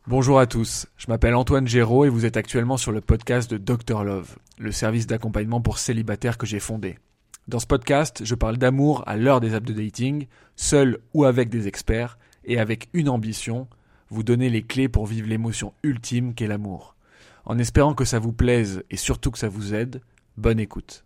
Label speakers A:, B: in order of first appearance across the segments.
A: Bonjour à tous, je m'appelle Antoine Géraud et vous êtes actuellement sur le podcast de Dr Love, le service d'accompagnement pour célibataires que j'ai fondé. Dans ce podcast, je parle d'amour à l'heure des apps de dating, seul ou avec des experts, et avec une ambition, vous donner les clés pour vivre l'émotion ultime qu'est l'amour. En espérant que ça vous plaise et surtout que ça vous aide, bonne écoute.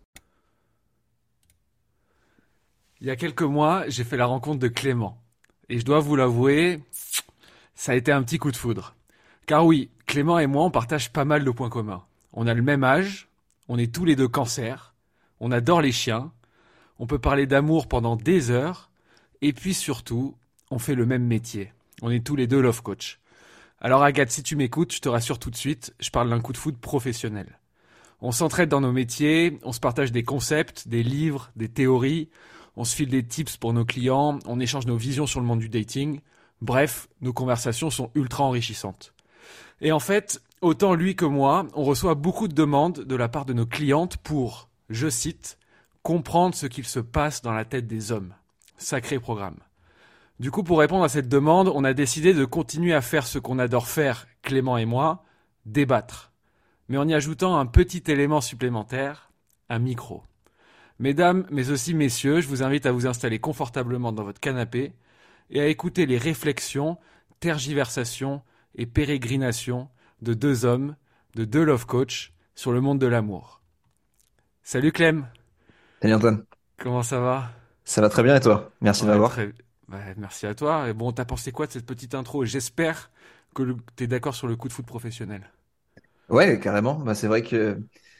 A: Il y a quelques mois, j'ai fait la rencontre de Clément. Et je dois vous l'avouer, ça a été un petit coup de foudre. Car oui, Clément et moi, on partage pas mal de points communs. On a le même âge, on est tous les deux cancers, on adore les chiens, on peut parler d'amour pendant des heures, et puis surtout, on fait le même métier. On est tous les deux love coach. Alors Agathe, si tu m'écoutes, je te rassure tout de suite, je parle d'un coup de foudre professionnel. On s'entraide dans nos métiers, on se partage des concepts, des livres, des théories, on se file des tips pour nos clients, on échange nos visions sur le monde du dating. Bref, nos conversations sont ultra enrichissantes. Et en fait, autant lui que moi, on reçoit beaucoup de demandes de la part de nos clientes pour, je cite, comprendre ce qu'il se passe dans la tête des hommes. Sacré programme. Du coup, pour répondre à cette demande, on a décidé de continuer à faire ce qu'on adore faire, Clément et moi, débattre. Mais en y ajoutant un petit élément supplémentaire, un micro. Mesdames, mais aussi messieurs, je vous invite à vous installer confortablement dans votre canapé et à écouter les réflexions, tergiversations et pérégrinations de deux hommes, de deux love coachs sur le monde de l'amour. Salut Clem,
B: Salut Antoine,
A: comment ça va?
B: ça va très bien et toi? Merci de
A: Ouais,
B: m'avoir.
A: très. Merci à toi. Et bon, t'as pensé quoi de cette petite intro? J'espère que t'es d'accord sur le coup de foot professionnel.
B: Ouais, carrément. Bah, c'est vrai que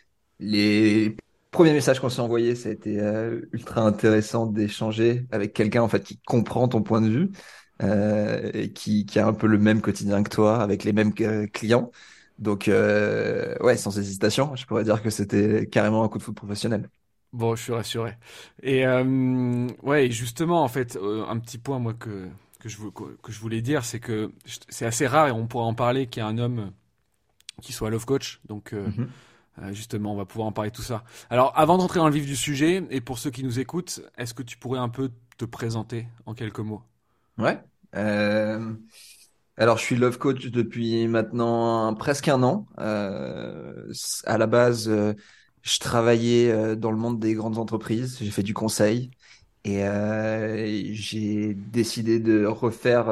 B: les premiers messages qu'on s'est envoyés, ça a été ultra intéressant d'échanger avec quelqu'un en fait qui comprend ton point de vue et qui a un peu le même quotidien que toi, avec les mêmes clients. Donc ouais, sans hésitation, je pourrais dire que c'était carrément un coup de foot professionnel.
A: Bon, je suis rassuré. Et ouais, et justement, en fait, un petit point moi que je voulais dire, c'est que c'est assez rare et on pourra en parler qu'il y a un homme qui soit love coach. Donc
B: Mhm.
A: justement, on va pouvoir en parler de tout ça. Alors, avant d'entrer dans le vif du sujet, et pour ceux qui nous écoutent, est-ce que tu pourrais un peu te présenter en quelques mots?
B: Ouais. Euh, Alors, je suis love coach depuis maintenant presque un an. À la base, je travaillais dans le monde des grandes entreprises. J'ai fait du conseil et j'ai décidé de refaire,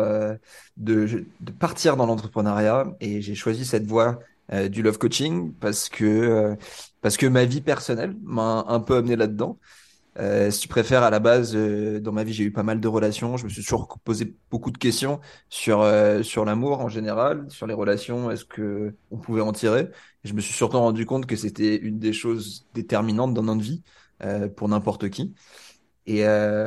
B: de partir dans l'entrepreneuriat. Et j'ai choisi cette voie du love coaching parce que ma vie personnelle m'a un peu amené là-dedans. Si tu préfères, à la base, dans ma vie, j'ai eu pas mal de relations. Je me suis toujours posé beaucoup de questions sur l'amour en général, sur les relations, est-ce que on pouvait en tirer. Et je me suis surtout rendu compte que c'était une des choses déterminantes dans notre vie, pour n'importe qui. Et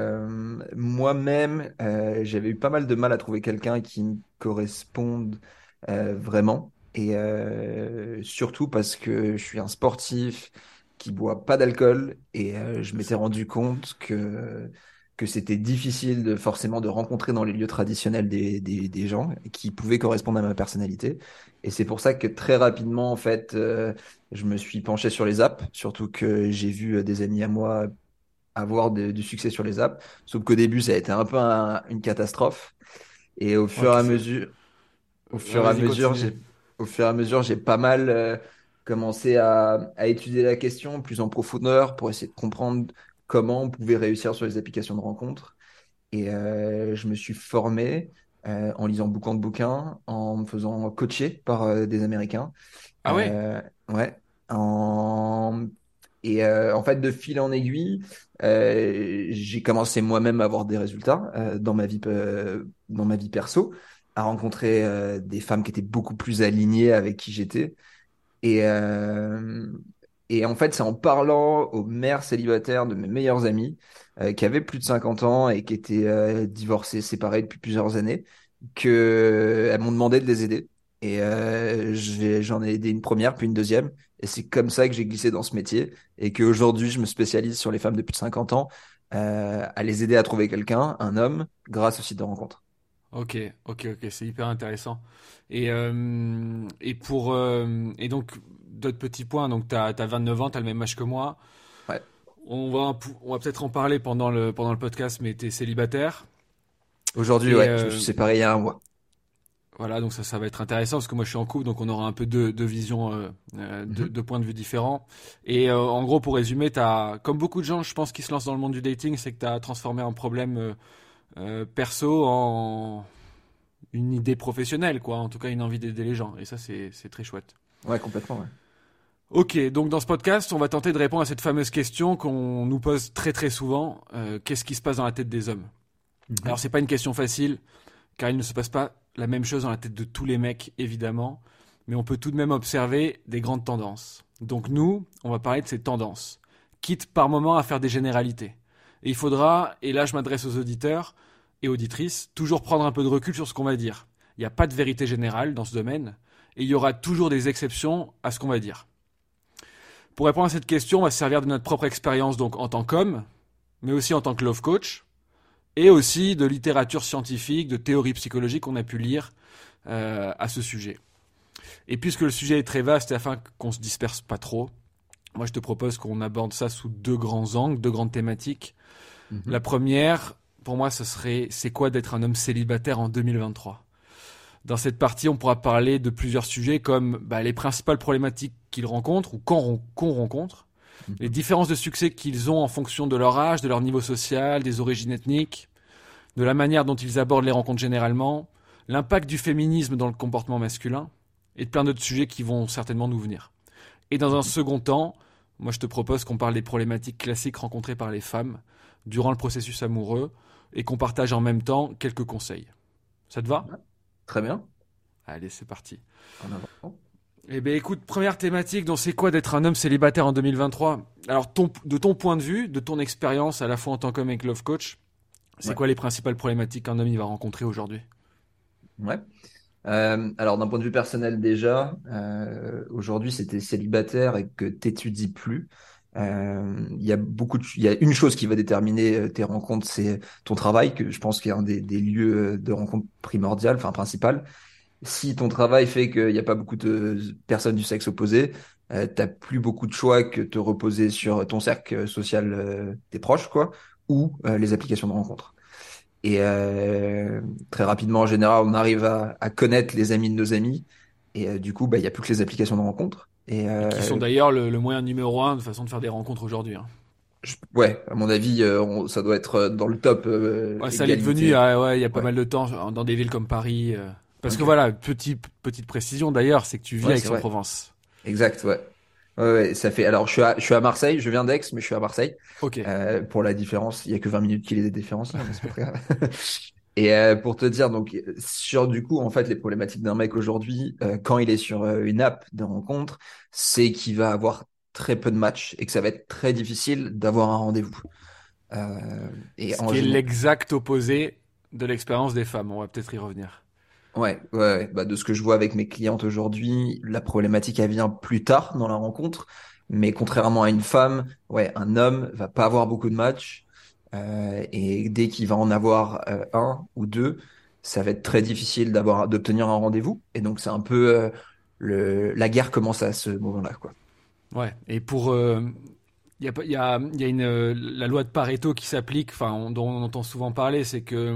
B: moi-même, j'avais eu pas mal de mal à trouver quelqu'un qui me corresponde vraiment. Et surtout parce que je suis un sportif qui boit pas d'alcool et je m'étais rendu compte que c'était difficile forcément de rencontrer dans les lieux traditionnels des gens qui pouvaient correspondre à ma personnalité. Et c'est pour ça que très rapidement, en fait, je me suis penché sur les apps, surtout que j'ai vu des amis à moi avoir du succès sur les apps. Sauf qu'au début, ça a été un peu une catastrophe. Et
A: Ok, ça...
B: au
A: Ouais,
B: fur et à
A: vas-y,
B: mesure,
A: continue.
B: au fur et à mesure, j'ai pas mal commencé à étudier la question plus en profondeur pour essayer de comprendre comment on pouvait réussir sur les applications de rencontres. Et je me suis formé en lisant beaucoup de bouquins, en me faisant coacher par des Américains.
A: Ah ouais?
B: Euh, ouais. En... Et en fait, de fil en aiguille, j'ai commencé moi-même à avoir des résultats dans ma vie perso, à rencontrer des femmes qui étaient beaucoup plus alignées avec qui j'étais. Et, euh, et en fait, c'est en parlant aux mères célibataires de mes meilleurs amis qui avaient plus de 50 ans et qui étaient divorcées, séparées depuis plusieurs années, que elles m'ont demandé de les aider. Et j'en ai aidé une première, puis une deuxième. Et c'est comme ça que j'ai glissé dans ce métier et qu'aujourd'hui, je me spécialise sur les femmes de plus de 50 ans à les aider à trouver quelqu'un, un homme, grâce au site de rencontre.
A: Ok, ok, c'est hyper intéressant. Et donc, d'autres petits points, donc t'as 29 ans, t'as le même âge que moi.
B: Ouais.
A: On va peut-être en parler pendant le podcast, mais t'es célibataire.
B: Aujourd'hui,
A: Et
B: ouais, je me suis séparé il y a un mois.
A: Voilà, donc ça va être intéressant parce que moi je suis en couple, donc on aura un peu deux visions,
B: Mhm.
A: deux points de vue différents. Et en gros, pour résumer, comme beaucoup de gens, je pense, qui se lancent dans le monde du dating, c'est que t'as transformé un problème perso en une idée professionnelle, quoi. En tout cas, une envie d'aider les gens. Et ça, c'est très chouette.
B: Ouais, complètement, ouais.
A: Ok, donc dans ce podcast, on va tenter de répondre à cette fameuse question qu'on nous pose très très souvent. Qu'est-ce qui se passe dans la tête des hommes? Alors,
B: Mhm.
A: c'est pas une question facile, car il ne se passe pas la même chose dans la tête de tous les mecs, évidemment, mais on peut tout de même observer des grandes tendances. Donc nous, on va parler de ces tendances, quitte par moment à faire des généralités. Et il faudra, et là je m'adresse aux auditeurs et auditrices, toujours prendre un peu de recul sur ce qu'on va dire. Il n'y a pas de vérité générale dans ce domaine, et il y aura toujours des exceptions à ce qu'on va dire. Pour répondre à cette question, on va se servir de notre propre expérience donc en tant qu'homme, mais aussi en tant que love coach, et aussi de littérature scientifique, de théorie psychologique qu'on a pu lire à ce sujet. Et puisque le sujet est très vaste et afin qu'on se disperse pas trop, moi je te propose qu'on aborde ça sous deux grands angles, deux grandes thématiques. La
B: Mhm.
A: première, pour moi, ce serait c'est quoi d'être un homme célibataire en 2023. Dans cette partie, on pourra parler de plusieurs sujets comme les principales problématiques qu'ils rencontrent ou qu'on rencontre, les
B: Mhm.
A: différences de succès qu'ils ont en fonction de leur âge, de leur niveau social, des origines ethniques, de la manière dont ils abordent les rencontres généralement, l'impact du féminisme dans le comportement masculin, et de plein d'autres sujets qui vont certainement nous venir. Et dans un
B: Mhm.
A: second temps, moi je te propose qu'on parle des problématiques classiques rencontrées par les femmes durant le processus amoureux et qu'on partage en même temps quelques conseils. Ça te va?
B: Ouais, très bien.
A: Allez, c'est parti.
B: En avant.
A: Eh bien écoute, première thématique, donc c'est quoi d'être un homme célibataire en 2023? Alors de ton point de vue, de ton expérience à la fois en tant qu'homme et que love coach, c'est
B: Ouais.
A: quoi les principales problématiques qu'un homme il va rencontrer aujourd'hui?
B: Ouais. Alors, d'un point de vue personnel déjà, aujourd'hui, si t'es célibataire et que t'étudies plus, il y a une chose qui va déterminer tes rencontres, c'est ton travail, que je pense qu'il est un des lieux de rencontre primordial, enfin principal. Si ton travail fait qu'il n'y a pas beaucoup de personnes du sexe opposé, t'as plus beaucoup de choix que te reposer sur ton cercle social, tes proches, quoi, ou les applications de rencontre. Et très rapidement, en général, on arrive à connaître les amis de nos amis. Et du coup, bah, il n'y a plus que les applications de rencontre. Et
A: Et qui sont d'ailleurs le moyen numéro un de façon de faire des rencontres aujourd'hui, hein.
B: ouais, à mon avis, ça doit être dans le top
A: Ouais, ça l'est devenu,
B: égalité.
A: ah, ouais, il y a pas
B: Ouais,
A: mal de temps dans des villes comme Paris. Parce que
B: ok.
A: voilà, petite précision d'ailleurs, c'est que tu vis à
B: Ouais, c'est vrai.
A: Aix-en-Provence.
B: Exact, ouais. Ouais, ouais, ça fait. Alors, je suis à Marseille, je viens d'Aix, mais je suis à Marseille.
A: Ok.
B: Pour la différence, il y a que 20 minutes qui les différencient, hein, mais c'est pas très grave. Et pour te dire, donc, sur du coup, en fait, les problématiques d'un mec aujourd'hui, quand il est sur une app de rencontre, c'est qu'il va avoir très peu de matchs et que ça va être très difficile d'avoir un rendez-vous. Et
A: Ce
B: en
A: qui est
B: général,
A: l'exact opposé de l'expérience des femmes. On va peut-être y revenir.
B: ouais, ouais, ouais. Bah, de ce que je vois avec mes clientes aujourd'hui, la problématique, elle vient plus tard dans la rencontre. Mais contrairement à une femme, ouais, un homme va pas avoir beaucoup de matchs. Et dès qu'il va en avoir un ou deux, ça va être très difficile d'obtenir un rendez-vous. Et donc, c'est un peu la guerre commence à ce moment-là, quoi.
A: Ouais. Et pour, il y a, il y a la loi de Pareto qui s'applique, enfin, dont on entend souvent parler, c'est que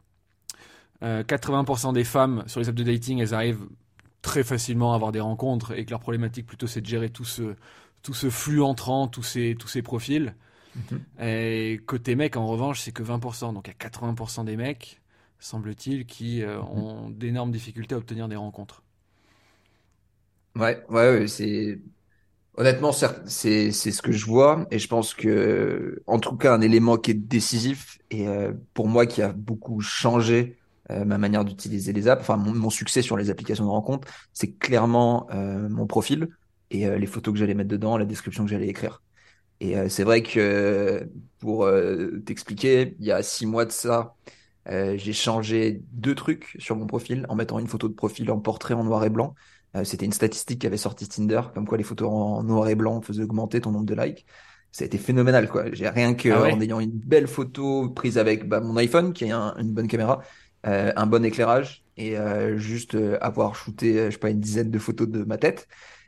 A: 80% des femmes sur les apps de dating, elles arrivent très facilement à avoir des rencontres et que leur problématique plutôt c'est de gérer tout ce flux entrant, tous ces profils.
B: Mhm.
A: Et côté mec, en revanche, c'est que 20%. Donc il y a 80% des mecs, semble-t-il, qui
B: Mhm.
A: ont d'énormes difficultés à obtenir des rencontres.
B: Ouais, ouais, ouais, c'est honnêtement, certes, c'est ce que je vois, et je pense que, en tout cas, un élément qui est décisif, et pour moi qui a beaucoup changé ma manière d'utiliser les apps, enfin mon succès sur les applications de rencontre, c'est clairement mon profil et les photos que j'allais mettre dedans, la description que j'allais écrire. Et c'est vrai que pour t'expliquer, il y a 6 mois de ça, j'ai changé deux trucs sur mon profil en mettant une photo de profil en portrait en noir et blanc. C'était une statistique qui avait sorti Tinder, comme quoi les photos en noir et blanc faisaient augmenter ton nombre de likes. Ça a été phénoménal, quoi. J'ai rien
A: Ah
B: que en
A: ouais?
B: ayant une belle photo prise avec mon iPhone, qui a une bonne caméra, un bon éclairage, et juste avoir shooté, je sais pas, une dizaine de photos de ma tête.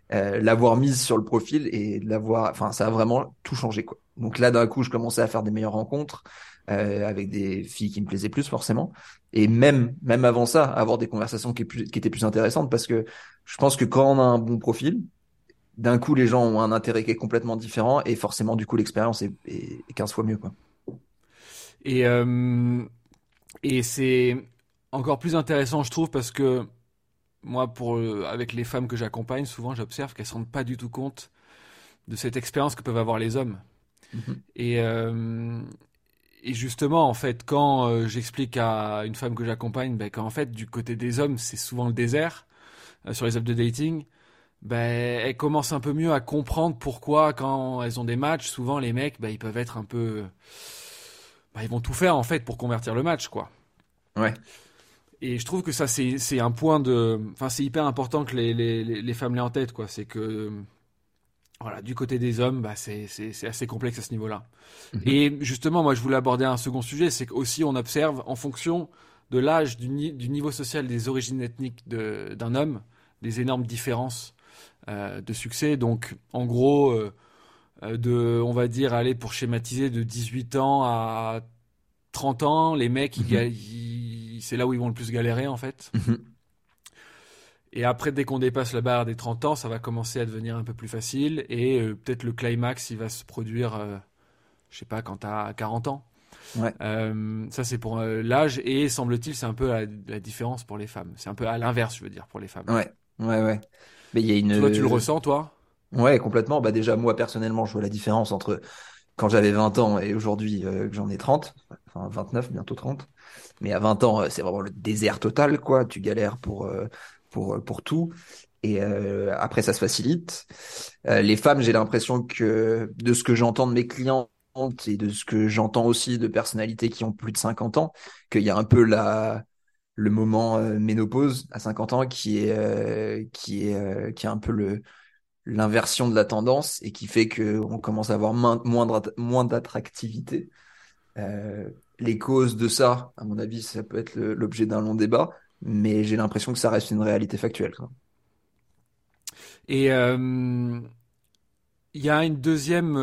B: l'avoir mise sur le profil et enfin, ça a vraiment tout changé, quoi. Donc là, d'un coup, je commençais à faire des meilleures rencontres avec des filles qui me plaisaient plus, forcément. Et même avant ça, avoir des conversations qui étaient plus intéressantes parce que je pense que quand on a un bon profil, d'un coup, les gens ont un intérêt qui est complètement différent et forcément, du coup, l'expérience est 15 fois mieux, quoi.
A: Et, euh, et c'est encore plus intéressant, je trouve, parce que moi, avec les femmes que j'accompagne, souvent j'observe qu'elles ne se rendent pas du tout compte de cette expérience que peuvent avoir les hommes.
B: Mhm.
A: Et, euh, et justement, en fait, quand j'explique à une femme que j'accompagne qu'en fait, du côté des hommes, c'est souvent le désert sur les apps de dating, elles commencent un peu mieux à comprendre pourquoi, quand elles ont des matchs, souvent les mecs, ils peuvent être un peu. Ils vont tout faire en fait pour convertir le match, quoi.
B: Ouais.
A: Et je trouve que ça, c'est un point de. Enfin, c'est hyper important que les femmes l'aient en tête, quoi. C'est que. Voilà, du côté des hommes, c'est assez complexe à ce niveau-là.
B: Mhm.
A: Et justement, moi, je voulais aborder un second sujet, c'est qu'aussi on observe en fonction de l'âge, du niveau social, des origines ethniques d'un homme, des énormes différences de succès. Donc, en gros, on va dire, aller pour schématiser, de 18 ans à 30 ans, les mecs,
B: Mhm.
A: c'est là où ils vont le plus galérer, en fait.
B: Mhm.
A: Et après, dès qu'on dépasse la barre des 30 ans, ça va commencer à devenir un peu plus facile. Et peut-être le climax, il va se produire, je sais pas, quand t'as 40 ans.
B: Ouais.
A: Ça, c'est pour l'âge. Et semble-t-il, c'est un peu la différence pour les femmes. C'est un peu à l'inverse, je veux dire, pour les femmes.
B: Ouais. Ouais. Ouais. Mais il y a
A: Toi, tu le
B: une.
A: ressens, toi?
B: Ouais, complètement. Bah déjà, moi, personnellement, je vois la différence entre quand j'avais 20 ans et aujourd'hui que j'en ai 30, enfin 29, bientôt 30. Mais à 20 ans, c'est vraiment le désert total, quoi. Tu galères pour tout. Et après, ça se facilite. Les femmes, j'ai l'impression que de ce que j'entends de mes clientes et de ce que j'entends aussi de personnalités qui ont plus de 50 ans, qu'il y a un peu le moment ménopause à 50 ans qui est un peu l'inversion de la tendance et qui fait qu'on commence à avoir moins d'attractivité. Euh, les causes de ça, à mon avis, ça peut être l'objet d'un long débat, mais j'ai l'impression que ça reste une réalité factuelle, quoi.
A: Et il y a une deuxième.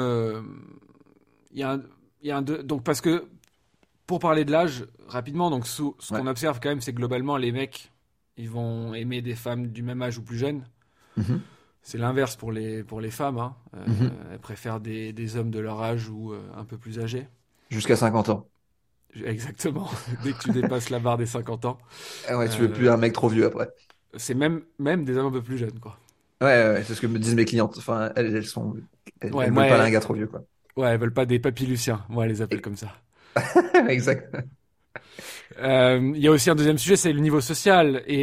A: Il y a un, il y a un donc, parce que pour parler de l'âge, rapidement, donc ce
B: Ouais.
A: qu'on observe quand même, c'est que globalement, les mecs, ils vont aimer des femmes du même âge ou plus jeunes.
B: Mhm.
A: C'est l'inverse pour les femmes, hein.
B: Mhm.
A: Elles préfèrent des hommes de leur âge ou un peu plus âgés.
B: Jusqu'à 50 ans.
A: Exactement. Dès que tu dépasses la barre des 50 ans,
B: Ah ouais, tu veux plus
A: euh,
B: un mec trop vieux après.
A: c'est même des hommes un peu plus jeunes, quoi.
B: Ouais, ouais, ouais, c'est ce que me disent mes clientes. Enfin,
A: Ouais,
B: elles veulent pas d'un gars trop vieux, quoi.
A: ouais, elles veulent pas des papis Luciens. Moi, elles les appelle
B: Et-
A: comme ça.
B: Exact.
A: Il y a aussi un deuxième sujet, c'est le niveau social. Et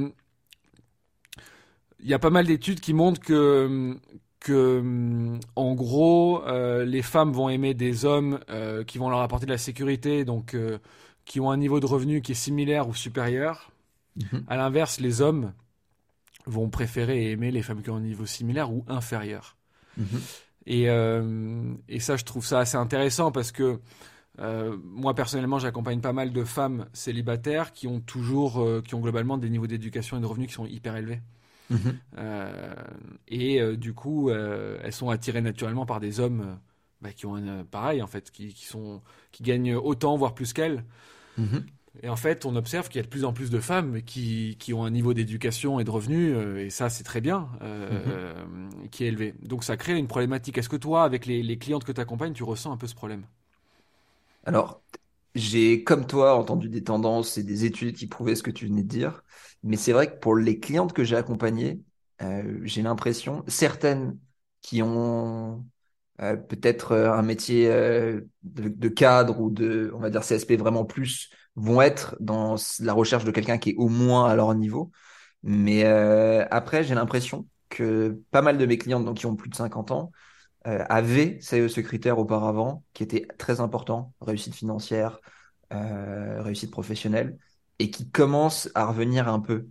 A: il y a pas mal d'études qui montrent que en gros, les femmes vont aimer des hommes qui vont leur apporter de la sécurité, donc qui ont un niveau de revenu qui est similaire ou supérieur.
B: Mhm.
A: À l'inverse, les hommes vont préférer et aimer les femmes qui ont un niveau similaire ou inférieur.
B: Mhm.
A: Et ça, je trouve ça assez intéressant parce que moi personnellement, j'accompagne pas mal de femmes célibataires qui ont globalement des niveaux d'éducation et de revenus qui sont hyper élevés.
B: Mhm.
A: Euh, du coup, elles sont attirées naturellement par des hommes qui ont pareil en fait, qui gagnent autant voire plus qu'elles.
B: Mhm.
A: Et en fait, on observe qu'il y a de plus en plus de femmes qui ont un niveau d'éducation et de revenus, et ça c'est très bien,
B: Mhm.
A: qui est élevé. Donc ça crée une problématique. Est-ce que toi, avec les clientes que tu accompagnes, tu ressens un peu ce problème?
B: Alors, j'ai, comme toi, entendu des tendances et des études qui prouvaient ce que tu venais de dire. Mais c'est vrai que pour les clientes que j'ai accompagnées, j'ai l'impression, certaines qui ont peut-être un métier de cadre ou on va dire CSP vraiment plus, vont être dans la recherche de quelqu'un qui est au moins à leur niveau. Mais après, j'ai l'impression que pas mal de mes clientes, donc qui ont plus de 50 ans, avaient ce critère auparavant qui était très important, réussite financière, réussite professionnelle, et qui commencent à revenir un peu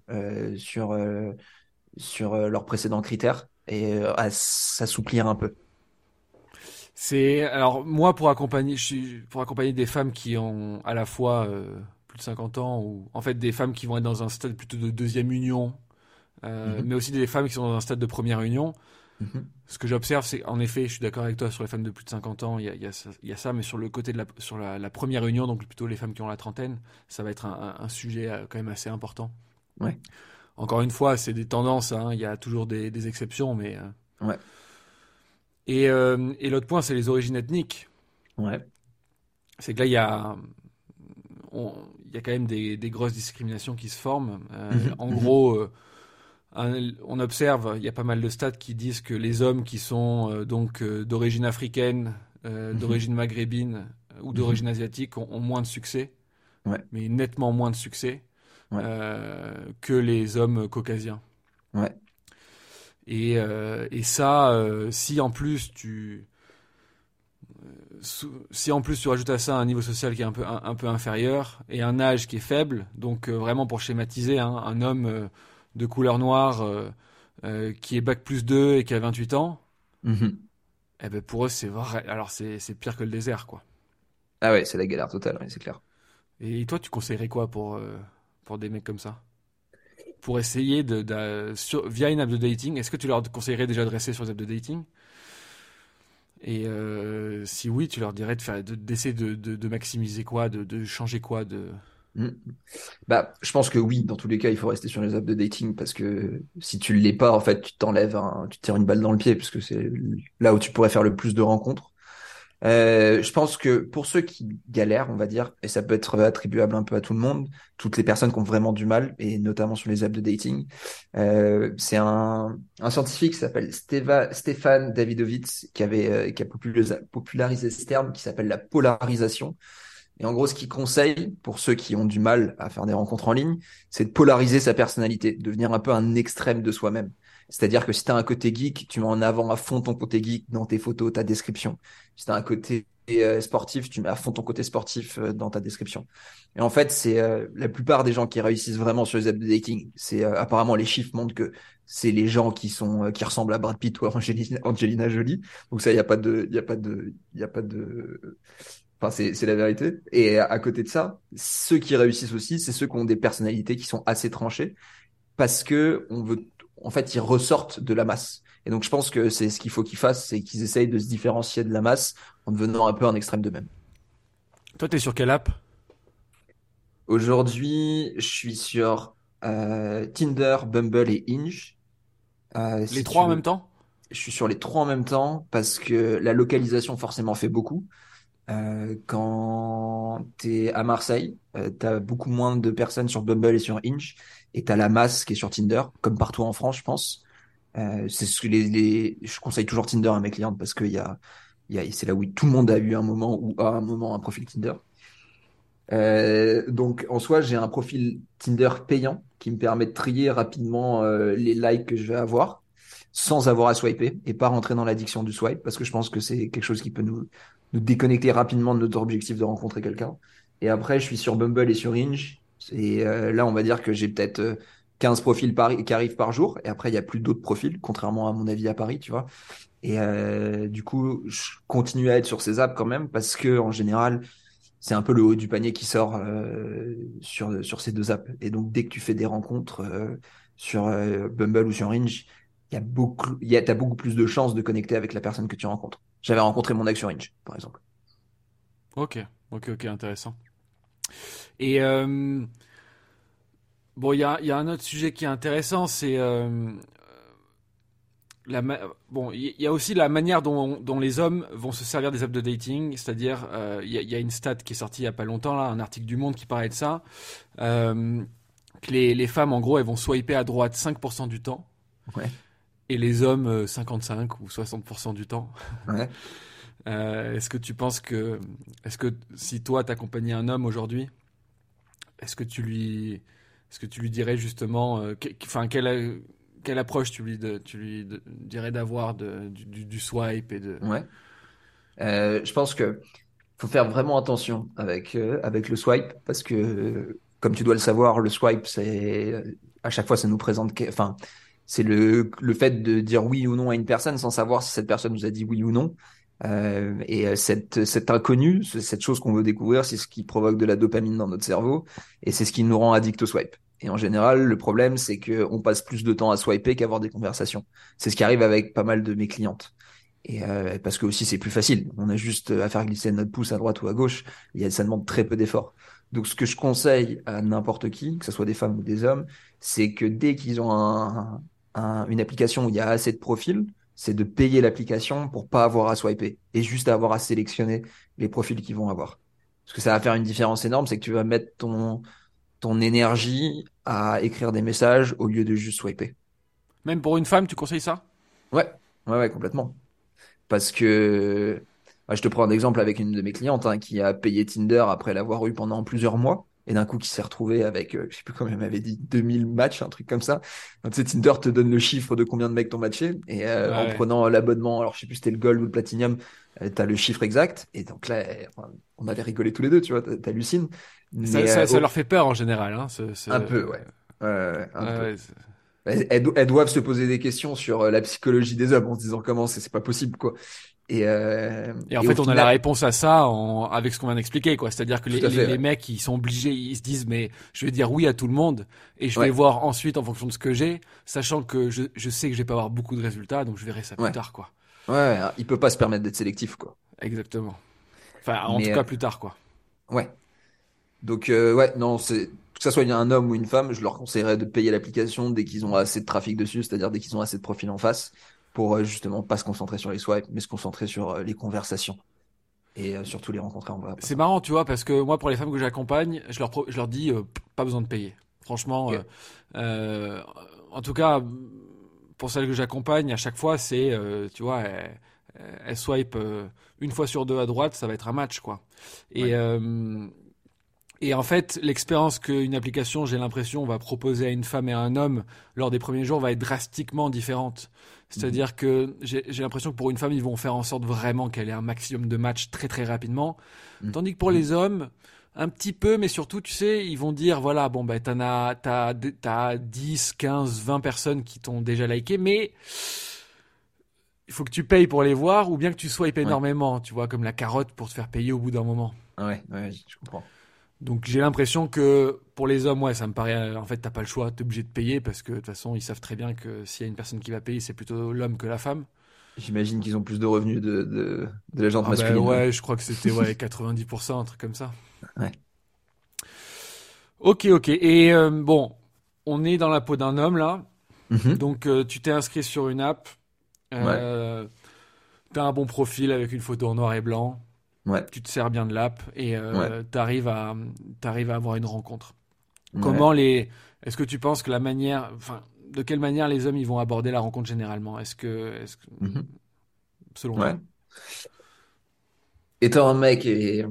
B: sur leurs précédents critères et à s'assouplir un peu.
A: C'est alors moi pour accompagner des femmes qui ont à la fois plus de 50 ans ou en fait des femmes qui vont être dans un stade plutôt de deuxième union,
B: Mhm.
A: mais aussi des femmes qui sont dans un stade de première union.
B: Mhm.
A: Ce que j'observe, c'est en effet, je suis d'accord avec toi sur les femmes de plus de 50 ans, il y a ça, mais sur le côté de sur la première union, donc plutôt les femmes qui ont la trentaine, ça va être un sujet quand même assez important.
B: Ouais,
A: Encore une fois, c'est des tendances, hein, il y a toujours des exceptions, mais
B: ouais,
A: et l'autre point, c'est les origines ethniques.
B: ouais.
A: C'est que là, on- il y a quand même des grosses discriminations qui se forment.
B: Mhm.
A: En
B: Mhm.
A: gros, on observe, il y a pas mal de stats qui disent que les hommes qui sont d'origine africaine,
B: Mhm.
A: d'origine maghrébine ou d'origine
B: Mhm.
A: asiatique ont moins de succès,
B: Ouais,
A: mais nettement moins de succès
B: ouais,
A: que les hommes caucasiens.
B: ouais.
A: Et ça, si en plus tu rajoutes à ça un niveau social qui est un peu inférieur et un âge qui est faible, donc vraiment pour schématiser, hein, un homme de couleur noire qui est bac plus 2 et qui a 28 ans,
B: Mhm.
A: eh ben pour eux c'est vrai. Alors c'est pire que le désert quoi.
B: Ah ouais, c'est la galère totale, ouais, c'est clair.
A: Et toi tu conseillerais quoi pour des mecs comme ça? Pour essayer via une app de dating, est-ce que tu leur conseillerais déjà de rester sur les apps de dating? Et si oui, tu leur dirais d'essayer de maximiser quoi, de changer quoi,
B: Mhm. Bah, je pense que oui, dans tous les cas, il faut rester sur les apps de dating parce que si tu l'es pas, en fait, tu te tires une balle dans le pied parce que c'est là où tu pourrais faire le plus de rencontres. Je pense que pour ceux qui galèrent, on va dire, et ça peut être attribuable un peu à tout le monde, toutes les personnes qui ont vraiment du mal, et notamment sur les apps de dating, c'est un scientifique qui s'appelle Stéphane Davidovitz qui a popularisé ce terme qui s'appelle la polarisation. Et en gros, ce qu'il conseille pour ceux qui ont du mal à faire des rencontres en ligne, c'est de polariser sa personnalité, de devenir un peu un extrême de soi-même. C'est-à-dire que si tu as un côté geek, tu mets en avant à fond ton côté geek dans tes photos, ta description. Si tu as un côté sportif, tu mets à fond ton côté sportif dans ta description. Et en fait, c'est la plupart des gens qui réussissent vraiment sur les apps de dating. C'est apparemment les chiffres montrent que c'est les gens qui ressemblent à Brad Pitt ou à Angelina Jolie. Donc ça, il y a pas de Enfin, c'est la vérité. Et à côté de ça, ceux qui réussissent aussi, c'est ceux qui ont des personnalités qui sont assez tranchées parce que en fait, ils ressortent de la masse. Et donc, je pense que c'est ce qu'il faut qu'ils fassent, c'est qu'ils essayent de se différencier de la masse en devenant un peu un extrême d'eux-mêmes.
A: Toi, t'es sur quelle app?
B: Aujourd'hui, je suis sur Tinder, Bumble et Hinge.
A: Les
B: Si
A: trois
B: tu
A: en même
B: veux,
A: temps?
B: je suis sur les trois en même temps parce que la localisation forcément fait beaucoup. Quand tu es à Marseille, tu as beaucoup moins de personnes sur Bumble et sur Hinge, et tu as la masse qui est sur Tinder, comme partout en France, je pense. C'est ce que je conseille toujours Tinder à mes clientes parce que c'est là où tout le monde a eu un moment ou a un moment un profil Tinder. Donc en soi, j'ai un profil Tinder payant qui me permet de trier rapidement les likes que je vais avoir sans avoir à swiper et pas rentrer dans l'addiction du swipe parce que je pense que c'est quelque chose qui peut nous déconnecter rapidement de notre objectif de rencontrer quelqu'un. Et après, je suis sur Bumble et sur Hinge. Et là, on va dire que j'ai peut-être 15 profils qui arrivent par jour. Et après, il y a plus d'autres profils, contrairement à mon avis à Paris, tu vois. Et du coup, je continue à être sur ces apps quand même parce que en général, c'est un peu le haut du panier qui sort sur ces deux apps. Et donc, dès que tu fais des rencontres sur Bumble ou sur Hinge, t'as beaucoup plus de chances de connecter avec la personne que tu rencontres. J'avais rencontré mon ex sur Hinge, par exemple.
A: Ok, ok, intéressant. Et bon, il y a un autre sujet qui est intéressant, c'est bon, il y a aussi la manière dont les hommes vont se servir des apps de dating, c'est-à-dire il y a une stat qui est sortie il y a pas longtemps là, un article du Monde qui parlait de ça, euh, que les femmes en gros elles vont swiper à droite 5% du temps
B: Ouais,
A: et les hommes 55 ou 60% du temps.
B: ouais.
A: Est-ce que tu penses que, est-ce que si toi t'accompagnais un homme aujourd'hui, est-ce que tu lui, est-ce que tu lui dirais justement, enfin quelle approche dirais d'avoir du swipe et de.
B: Ouais. Je pense que faut faire vraiment attention avec le swipe parce que, comme tu dois le savoir, le swipe, à chaque fois, ça nous présente, enfin, c'est le fait de dire oui ou non à une personne sans savoir si cette personne nous a dit oui ou non. Cet inconnu, cette chose qu'on veut découvrir, c'est ce qui provoque de la dopamine dans notre cerveau et c'est ce qui nous rend addict au swipe. Et en général, le problème, c'est que on passe plus de temps à swiper qu'à avoir des conversations. C'est ce qui arrive avec pas mal de mes clientes. Et parce que aussi c'est plus facile. On a juste à faire glisser notre pouce à droite ou à gauche. Ça demande très peu d'efforts. Donc ce que je conseille à n'importe qui, que ce soit des femmes ou des hommes, c'est que dès qu'ils ont une application où il y a assez de profils, c'est de payer l'application pour pas avoir à swiper et juste avoir à sélectionner les profils qu'ils vont avoir. Parce que ça va faire une différence énorme, c'est que tu vas mettre ton énergie à écrire des messages au lieu de juste swiper.
A: Même pour une femme, tu conseilles ça?
B: Ouais, ouais, complètement. Parce que je te prends un exemple avec une de mes clientes hein, qui a payé Tinder après l'avoir eu pendant plusieurs mois. Et d'un coup, qui s'est retrouvée avec, je sais plus combien elle m'avait dit, 2000 matchs, un truc comme ça. Donc, tu sais, Tinder te donne le chiffre de combien de mecs t'ont matché. Et en
A: Ouais.
B: prenant l'abonnement, alors je sais plus si c'était le Gold ou le Platinum, t'as le chiffre exact. Et donc là, enfin, on avait rigolé tous les deux, tu vois, t'hallucines.
A: Ça,
B: Mais
A: ça, ça leur fait peur en général, hein,
B: un peu, ouais. Un
A: Ouais,
B: peu.
A: ouais,
B: Elles doivent se poser des questions sur la psychologie des hommes en se disant comment c'est pas possible, quoi.
A: Et en
B: Et au
A: fait, on a la
B: final,
A: réponse à ça avec ce qu'on vient d'expliquer, quoi. C'est-à-dire que
B: tout à fait,
A: les
B: ouais.
A: mecs, ils sont obligés, ils se disent, mais je vais dire oui à tout le monde et je vais
B: Ouais,
A: voir ensuite en fonction de ce que j'ai, sachant que je sais que je vais pas avoir beaucoup de résultats, donc je verrai ça plus
B: ouais,
A: tard, quoi.
B: ouais, il peut pas se permettre d'être sélectif, quoi.
A: Exactement. Enfin, en tout
B: Mais
A: cas, plus tard, quoi.
B: ouais. Donc ouais, non, que ça soit un homme ou une femme, je leur conseillerais de payer l'application dès qu'ils ont assez de trafic dessus, c'est-à-dire dès qu'ils ont assez de profils en face, pour justement pas se concentrer sur les swipes, mais se concentrer sur les conversations et surtout les rencontrer en vrai après
A: C'est
B: ça.
A: marrant, tu vois, parce que moi, pour les femmes que j'accompagne, je leur dis, pas besoin de payer. Franchement,
B: Ok.
A: euh, en tout cas, pour celles que j'accompagne, à chaque fois, c'est, tu vois, elles swipe une fois sur deux à droite, ça va être un match, quoi.
B: Ouais.
A: Et, euh, et en fait, l'expérience qu'une application, j'ai l'impression, va proposer à une femme et à un homme lors des premiers jours va être drastiquement différente.
B: Mhm.
A: C'est-à-dire que j'ai l'impression que pour une femme, ils vont faire en sorte vraiment qu'elle ait un maximum de matchs très très rapidement.
B: Mhm.
A: Tandis que pour les
B: Mhm.
A: hommes, un petit peu, mais surtout, tu sais, ils vont dire, voilà, bon, bah, t'as 10, 15, 20 personnes qui t'ont déjà liké, mais il faut que tu payes pour les voir, ou bien que tu swipes
B: Ouais.
A: énormément, tu vois, comme la carotte pour te faire payer au bout d'un moment.
B: Ouais, ouais, je comprends.
A: Donc j'ai l'impression que pour les hommes, ouais, ça me paraît, en fait, t'as pas le choix, t'es obligé de payer, parce que de toute façon, ils savent très bien que s'il y a une personne qui va payer, c'est plutôt l'homme que la femme.
B: J'imagine qu'ils ont plus de revenus de la jante
A: Ah ben
B: masculine, ouais.
A: ouais, je crois que c'était ouais 90%, un truc comme ça.
B: Ouais.
A: Ok, ok. Et bon, on est dans la peau d'un homme là.
B: Mhm.
A: Donc tu t'es inscrit sur une app.
B: Ouais,
A: Euh, T'as un bon profil avec une photo en noir et blanc.
B: ouais,
A: Tu te sers bien de l'app et
B: ouais,
A: t'arrives à avoir une rencontre.
B: ouais.
A: Comment les Est-ce que tu penses que la manière, enfin, de quelle manière les hommes ils vont aborder la rencontre généralement?
B: Mhm.
A: Selon
B: Ouais.
A: toi?
B: Étant un mec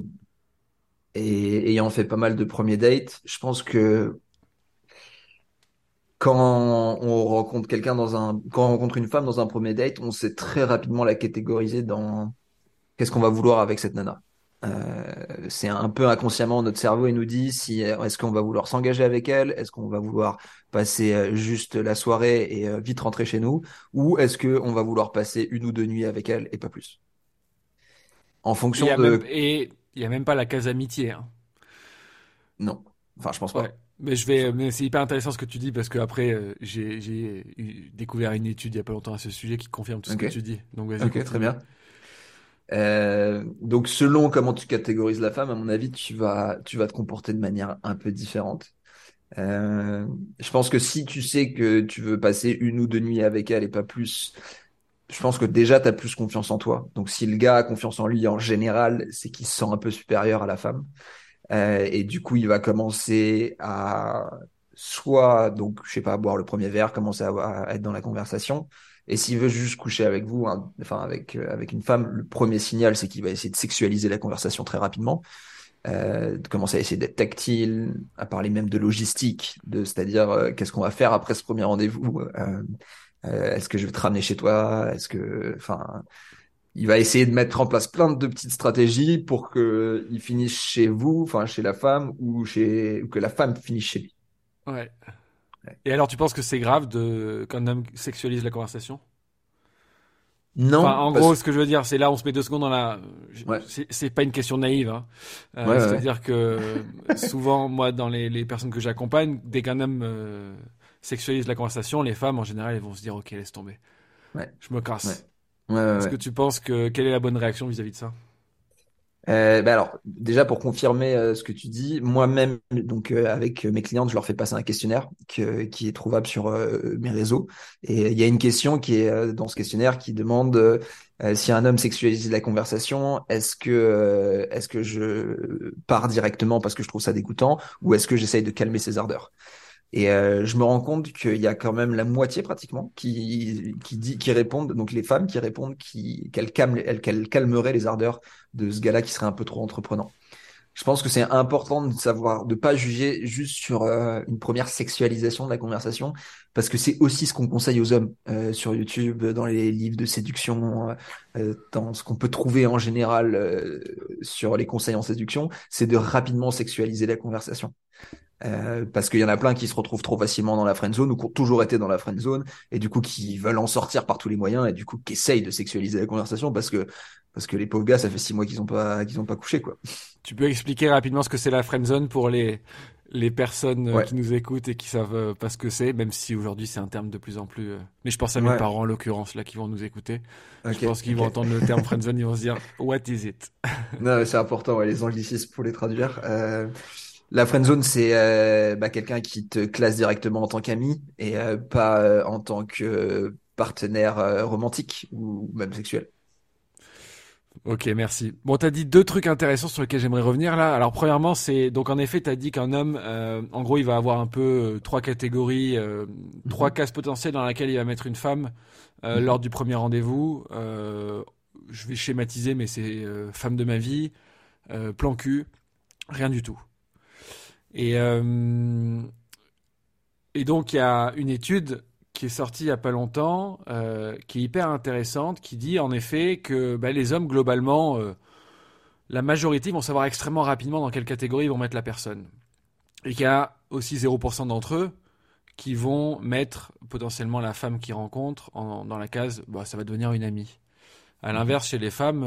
B: et ayant fait pas mal de premiers dates, je pense que quand on rencontre quand on rencontre une femme dans un premier date, on sait très rapidement la catégoriser dans qu'est-ce qu'on va vouloir avec cette nana. C'est un peu inconsciemment notre cerveau il nous dit si est-ce qu'on va vouloir s'engager avec elle, est-ce qu'on va vouloir passer juste la soirée et vite rentrer chez nous, ou est-ce que on va vouloir passer une ou deux nuits avec elle et pas plus. En fonction de
A: Et il y a même pas la case amitié, hein.
B: non, enfin je pense
A: Ouais.
B: pas.
A: Mais c'est hyper intéressant ce que tu dis parce que après découvert une étude il y a pas longtemps à ce sujet qui confirme tout ce
B: Ok,
A: que tu dis. Donc vas-y,
B: ok, très
A: continue.
B: bien. Donc selon comment tu catégorises la femme, à mon avis, tu vas te comporter de manière un peu différente. Euh, je pense que si tu sais que tu veux passer une ou deux nuits avec elle et pas plus, je pense que déjà tu as plus confiance en toi. Donc si le gars a confiance en lui en général, c'est qu'il se sent un peu supérieur à la femme. Et du coup, il va commencer à soit, donc, je sais pas, boire le premier verre, commencer à être dans la conversation. Et s'il veut juste coucher avec vous, hein, enfin avec une femme, le premier signal, c'est qu'il va essayer de sexualiser la conversation très rapidement, de commencer à essayer d'être tactile, à parler même de logistique, c'est-à-dire qu'est-ce qu'on va faire après ce premier rendez-vous. Est-ce que je vais te ramener chez toi? Enfin, il va essayer de mettre en place plein de petites stratégies pour que il finisse chez vous, enfin chez la femme, ou que la femme finisse chez lui.
A: Ouais.
B: Ouais.
A: Et alors tu penses que c'est grave de qu'un homme sexualise la conversation? Enfin,
B: Non,
A: en gros,
B: parce
A: ce que je veux dire, c'est là, on se met 2 secondes dans la.
B: ouais,
A: C'est pas une question naïve, hein.
B: ouais, ouais, ouais.
A: C'est-à-dire que souvent, moi, dans les personnes que j'accompagne, dès qu'un homme sexualise la conversation, les femmes, en général, elles vont se dire, ok, laisse tomber,
B: Ouais,
A: je me
B: ouais,
A: casse.
B: ouais, ouais,
A: Est-ce
B: ouais.
A: que tu penses que quelle est la bonne réaction vis-à-vis de ça?
B: Bah alors, déjà pour confirmer ce que tu dis, moi-même, donc avec mes clientes, je leur fais passer un questionnaire qui est trouvable sur mes réseaux. Et il y a une question qui est dans ce questionnaire qui demande si un homme sexualise la conversation, est-ce que je pars directement parce que je trouve ça dégoûtant, ou est-ce que j'essaye de calmer ses ardeurs? Et je me rends compte qu'il y a quand même la moitié pratiquement qui répondent, donc les femmes qui répondent qu'elles calmeraient les ardeurs de ce gars-là qui serait un peu trop entreprenant. Je pense que c'est important de savoir, de pas juger juste sur une première sexualisation de la conversation, parce que c'est aussi ce qu'on conseille aux hommes sur YouTube, dans les livres de séduction, dans ce qu'on peut trouver en général sur les conseils en séduction, c'est de rapidement sexualiser la conversation. Parce qu'il y en a plein qui se retrouvent trop facilement dans la friend zone ou qui ont toujours été dans la friend zone et du coup qui veulent en sortir par tous les moyens et du coup qui essayent de sexualiser la conversation parce que les pauvres gars ça fait 6 mois qu'ils ont pas couché quoi.
A: Tu peux expliquer rapidement ce que c'est la friendzone pour les personnes
B: Ouais,
A: qui nous écoutent et qui savent pas ce que c'est, même si aujourd'hui c'est un terme de plus en plus. Mais je pense à mes
B: ouais,
A: parents en l'occurrence là qui vont nous écouter. Je
B: ok,
A: pense qu'ils
B: ok.
A: vont entendre le terme friendzone, ils vont se dire What is it?
B: Non, mais c'est important, ouais, les anglicismes pour les traduire. La friend zone, c'est bah, quelqu'un qui te classe directement en tant qu'ami et pas en tant que partenaire romantique ou même sexuel.
A: Ok, merci. Bon, t'as dit 2 trucs intéressants sur lesquels j'aimerais revenir là. Alors, premièrement, c'est donc en effet, t'as dit qu'un homme, en gros, il va avoir un peu 3 catégories, trois
B: Mhm,
A: cases potentielles dans lesquelles il va mettre une femme lors
B: mhm,
A: du premier rendez-vous. Je vais schématiser, mais c'est femme de ma vie, plan cul, rien du tout. Et et donc, il y a une étude qui est sortie il y a pas longtemps, qui est hyper intéressante, qui dit en effet que bah, les hommes globalement la majorité vont savoir extrêmement rapidement dans quelle catégorie ils vont mettre la personne. Et qu'il y a aussi 0% d'entre eux qui vont mettre potentiellement la femme qu'ils rencontrent dans la case bah, ça va devenir une amie. À
B: mhm,
A: l'inverse, chez les femmes,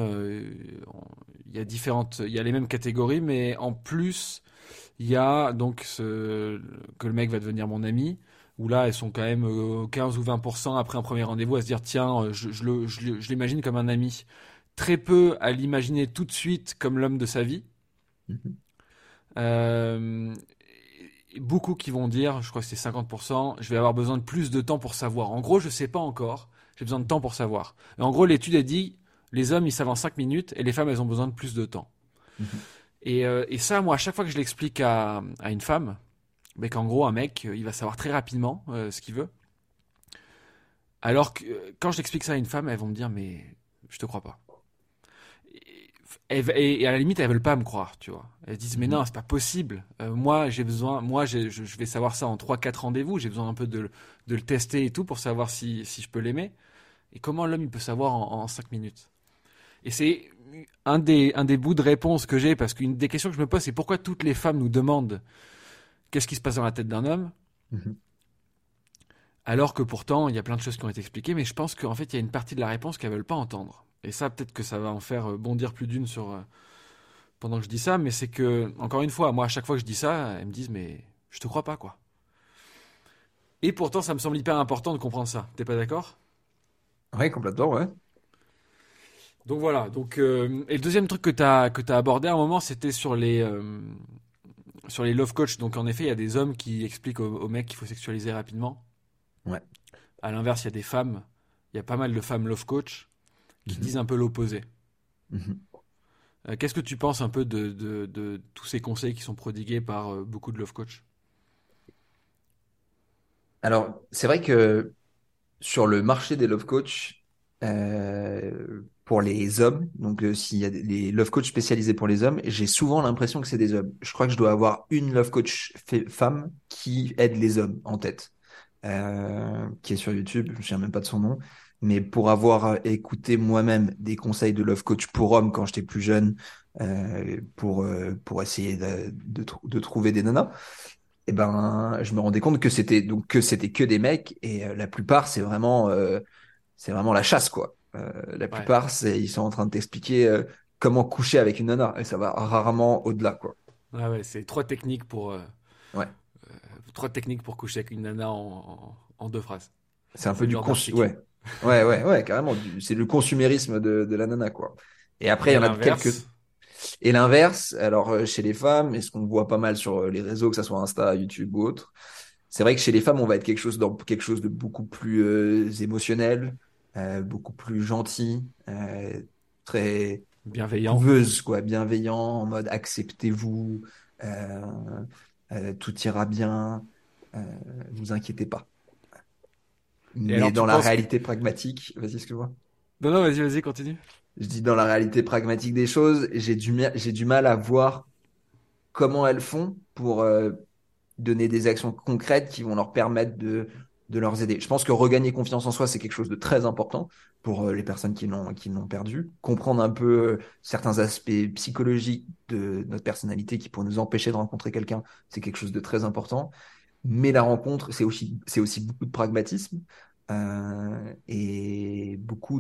A: il y a les mêmes catégories, mais en plus, il y a donc que le mec va devenir mon ami, où là, elles sont quand même 15 ou 20% après un premier rendez-vous à se dire tiens, je l'imagine comme un ami. Très peu à l'imaginer tout de suite comme l'homme de sa vie.
B: mhm,
A: Euh, Beaucoup qui vont dire, je crois que c'est 50%, je vais avoir besoin de plus de temps pour savoir. En gros, je sais pas encore, j'ai besoin de temps pour savoir. Et en gros, l'étude a dit, les hommes, ils savent en 5 minutes et les femmes, elles ont besoin de plus de temps.
B: mhm.
A: Et ça, moi, à chaque fois que je l'explique à une femme, ben qu'en gros, un mec, il va savoir très rapidement ce qu'il veut. Alors que quand je l'explique ça à une femme, elles vont me dire, mais je te crois pas. Et à la limite, elles veulent pas me croire, tu vois. Elles disent, mais non,
B: Mhm.
A: c'est pas possible. Moi, j'ai besoin, je vais savoir ça en 3 4 rendez-vous. J'ai besoin un peu de le tester et tout pour savoir si je peux l'aimer. Et comment l'homme, il peut savoir en 5 minutes? Et c'est un des bouts de réponse que j'ai, parce qu'une des questions que je me pose, c'est pourquoi toutes les femmes nous demandent qu'est-ce qui se passe dans la tête d'un homme,
B: Mhm.
A: alors que pourtant, il y a plein de choses qui ont été expliquées, mais je pense qu'en fait, il y a une partie de la réponse qu'elles veulent pas entendre. Et ça, peut-être que ça va en faire bondir plus d'une sur, pendant que je dis ça, mais c'est que, encore une fois, moi, à chaque fois que je dis ça, elles me disent, mais je te crois pas, quoi. Et pourtant, ça me semble hyper important de comprendre ça. T'es pas d'accord?
B: Ouais, complètement, ouais.
A: Donc voilà. Donc, et le deuxième truc que t'as abordé à un moment, c'était sur les love coach. Donc en effet, il y a des hommes qui expliquent aux mecs qu'il faut sexualiser rapidement.
B: Ouais.
A: À l'inverse, il y a des femmes, il y a pas mal de femmes love coach qui disent
B: Mhm.
A: un peu l'opposé.
B: Mhm.
A: Qu'est-ce que tu penses un peu de tous ces conseils qui sont prodigués par beaucoup de love coach?
B: Alors, c'est vrai que sur le marché des love coach, pour les hommes, donc s'il y a les love coach spécialisés pour les hommes, j'ai souvent l'impression que c'est des hommes. Je crois que je dois avoir une love coach femme qui aide les hommes en tête, qui est sur YouTube, je ne me souviens même pas de son nom. Mais pour avoir écouté moi-même des conseils de love coach pour hommes quand j'étais plus jeune, pour essayer de trouver des nanas, et ben, je me rendais compte que c'était que des mecs et la plupart c'est vraiment la chasse quoi. La
A: Ouais.
B: plupart, ils sont en train de t'expliquer comment coucher avec une nana. Et ça va rarement au-delà, quoi.
A: Ah ouais, c'est
B: Ouais.
A: trois techniques pour coucher avec une nana en deux phrases.
B: C'est un
A: C'est
B: peu
A: le
B: du
A: genre d'article.
B: Ouais. Ouais, carrément. C'est le consumérisme de la nana, quoi. Et après, il
A: Et
B: y
A: à
B: en a quelques.
A: l'inverse,
B: Et l'inverse, alors chez les femmes, et ce qu'on voit pas mal sur les réseaux, que ce soit Insta, YouTube ou autre, c'est vrai que chez les femmes, on va être dans quelque chose de beaucoup plus émotionnel, beaucoup plus gentil, très
A: bienveillant.
B: couveuse, quoi, bienveillant, en mode acceptez-vous, euh, tout ira bien, euh, vous inquiétez pas.
A: Et
B: Mais
A: alors, tu
B: dans la
A: penses que...
B: réalité pragmatique, vas-y, excuse-moi.
A: Non, non, vas-y, continue.
B: Je dis dans la réalité pragmatique des choses, j'ai du mal à voir comment elles font pour donner des actions concrètes qui vont leur permettre de leur aider. Je pense que regagner confiance en soi, c'est quelque chose de très important pour les personnes qui l'ont perdu. Comprendre un peu certains aspects psychologiques de notre personnalité qui pourraient nous empêcher de rencontrer quelqu'un, c'est quelque chose de très important. Mais la rencontre, c'est aussi beaucoup de pragmatisme et beaucoup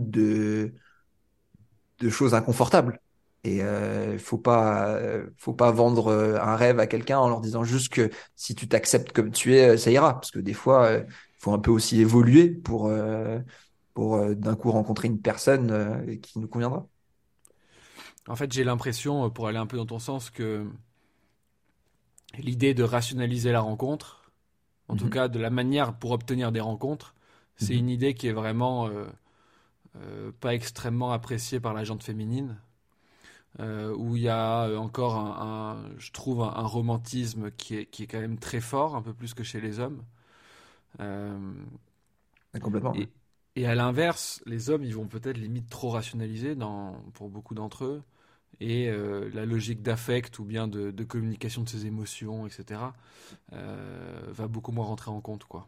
B: de choses inconfortables. Et faut pas vendre un rêve à quelqu'un en leur disant juste que si tu t'acceptes comme tu es, ça ira. Parce que des fois, il faut un peu aussi évoluer pour d'un coup rencontrer une personne qui nous conviendra.
A: En fait, j'ai l'impression, pour aller un peu dans ton sens, que l'idée de rationaliser la rencontre, en tout
B: Mhm,
A: cas de la manière pour obtenir des rencontres, c'est
B: mhm.
A: une idée qui est vraiment pas extrêmement appréciée par la gente féminine, où il y a encore je trouve un romantisme qui est quand même très fort, un peu plus que chez les hommes. Euh,
B: Ouais, complètement. Ouais.
A: et, et à l'inverse, les hommes, ils vont peut-être limite trop rationaliser pour beaucoup d'entre eux. Et la logique d'affect ou bien de communication de ses émotions, etc., va beaucoup moins rentrer en compte, quoi.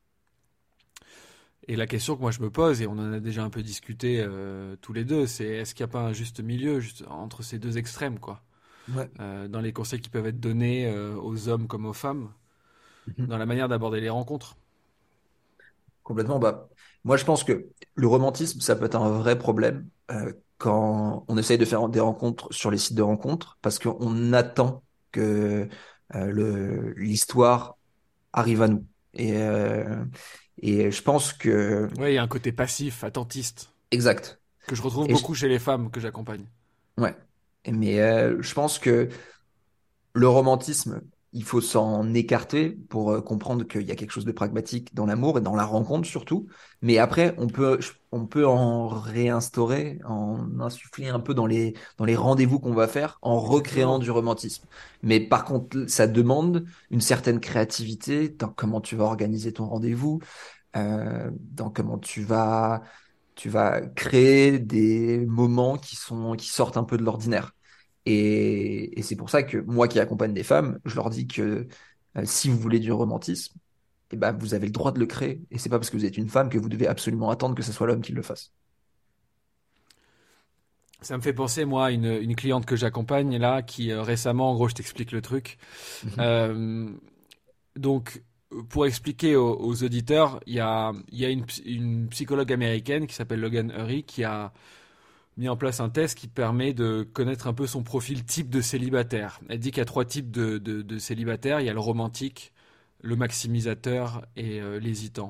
A: Et la question que moi je me pose, et on en a déjà un peu discuté tous les deux, c'est est-ce qu'il n'y a pas un juste milieu entre ces deux extrêmes, quoi,
B: Ouais.
A: dans les conseils qui peuvent être donnés aux hommes comme aux femmes,
B: Mhm.
A: dans la manière d'aborder les rencontres.
B: Complètement. Bah, moi, je pense que le romantisme, ça peut être un vrai problème quand on essaye de faire des rencontres sur les sites de rencontres, parce qu'on attend que l'histoire arrive à nous. Et je pense que...
A: Ouais, il y a un côté passif, attentiste,
B: Exact.
A: que je retrouve
B: Et
A: beaucoup chez les femmes que j'accompagne.
B: ouais. Mais je pense que le romantisme, il faut s'en écarter pour comprendre qu'il y a quelque chose de pragmatique dans l'amour et dans la rencontre surtout. Mais après, on peut en réinstaurer, en insuffler un peu dans les rendez-vous qu'on va faire, en recréant
A: Exactement.
B: du romantisme. Mais par contre, ça demande une certaine créativité dans comment tu vas organiser ton rendez-vous, dans comment tu vas créer des moments qui sortent un peu de l'ordinaire. Et c'est pour ça que moi qui accompagne des femmes, je leur dis que si vous voulez du romantisme, eh ben, vous avez le droit de le créer. Et c'est pas parce que vous êtes une femme que vous devez absolument attendre que ce soit l'homme qui le fasse.
A: Ça me fait penser, moi, à une cliente que j'accompagne, là, qui récemment, en gros, je t'explique le truc.
B: Mhm.
A: Euh, Donc, pour expliquer aux auditeurs, il y a une psychologue américaine qui s'appelle Logan Urry qui a mis en place un test qui permet de connaître un peu son profil type de célibataire. Elle dit qu'il y a trois types de célibataires. Il y a le romantique, le maximisateur et l'hésitant.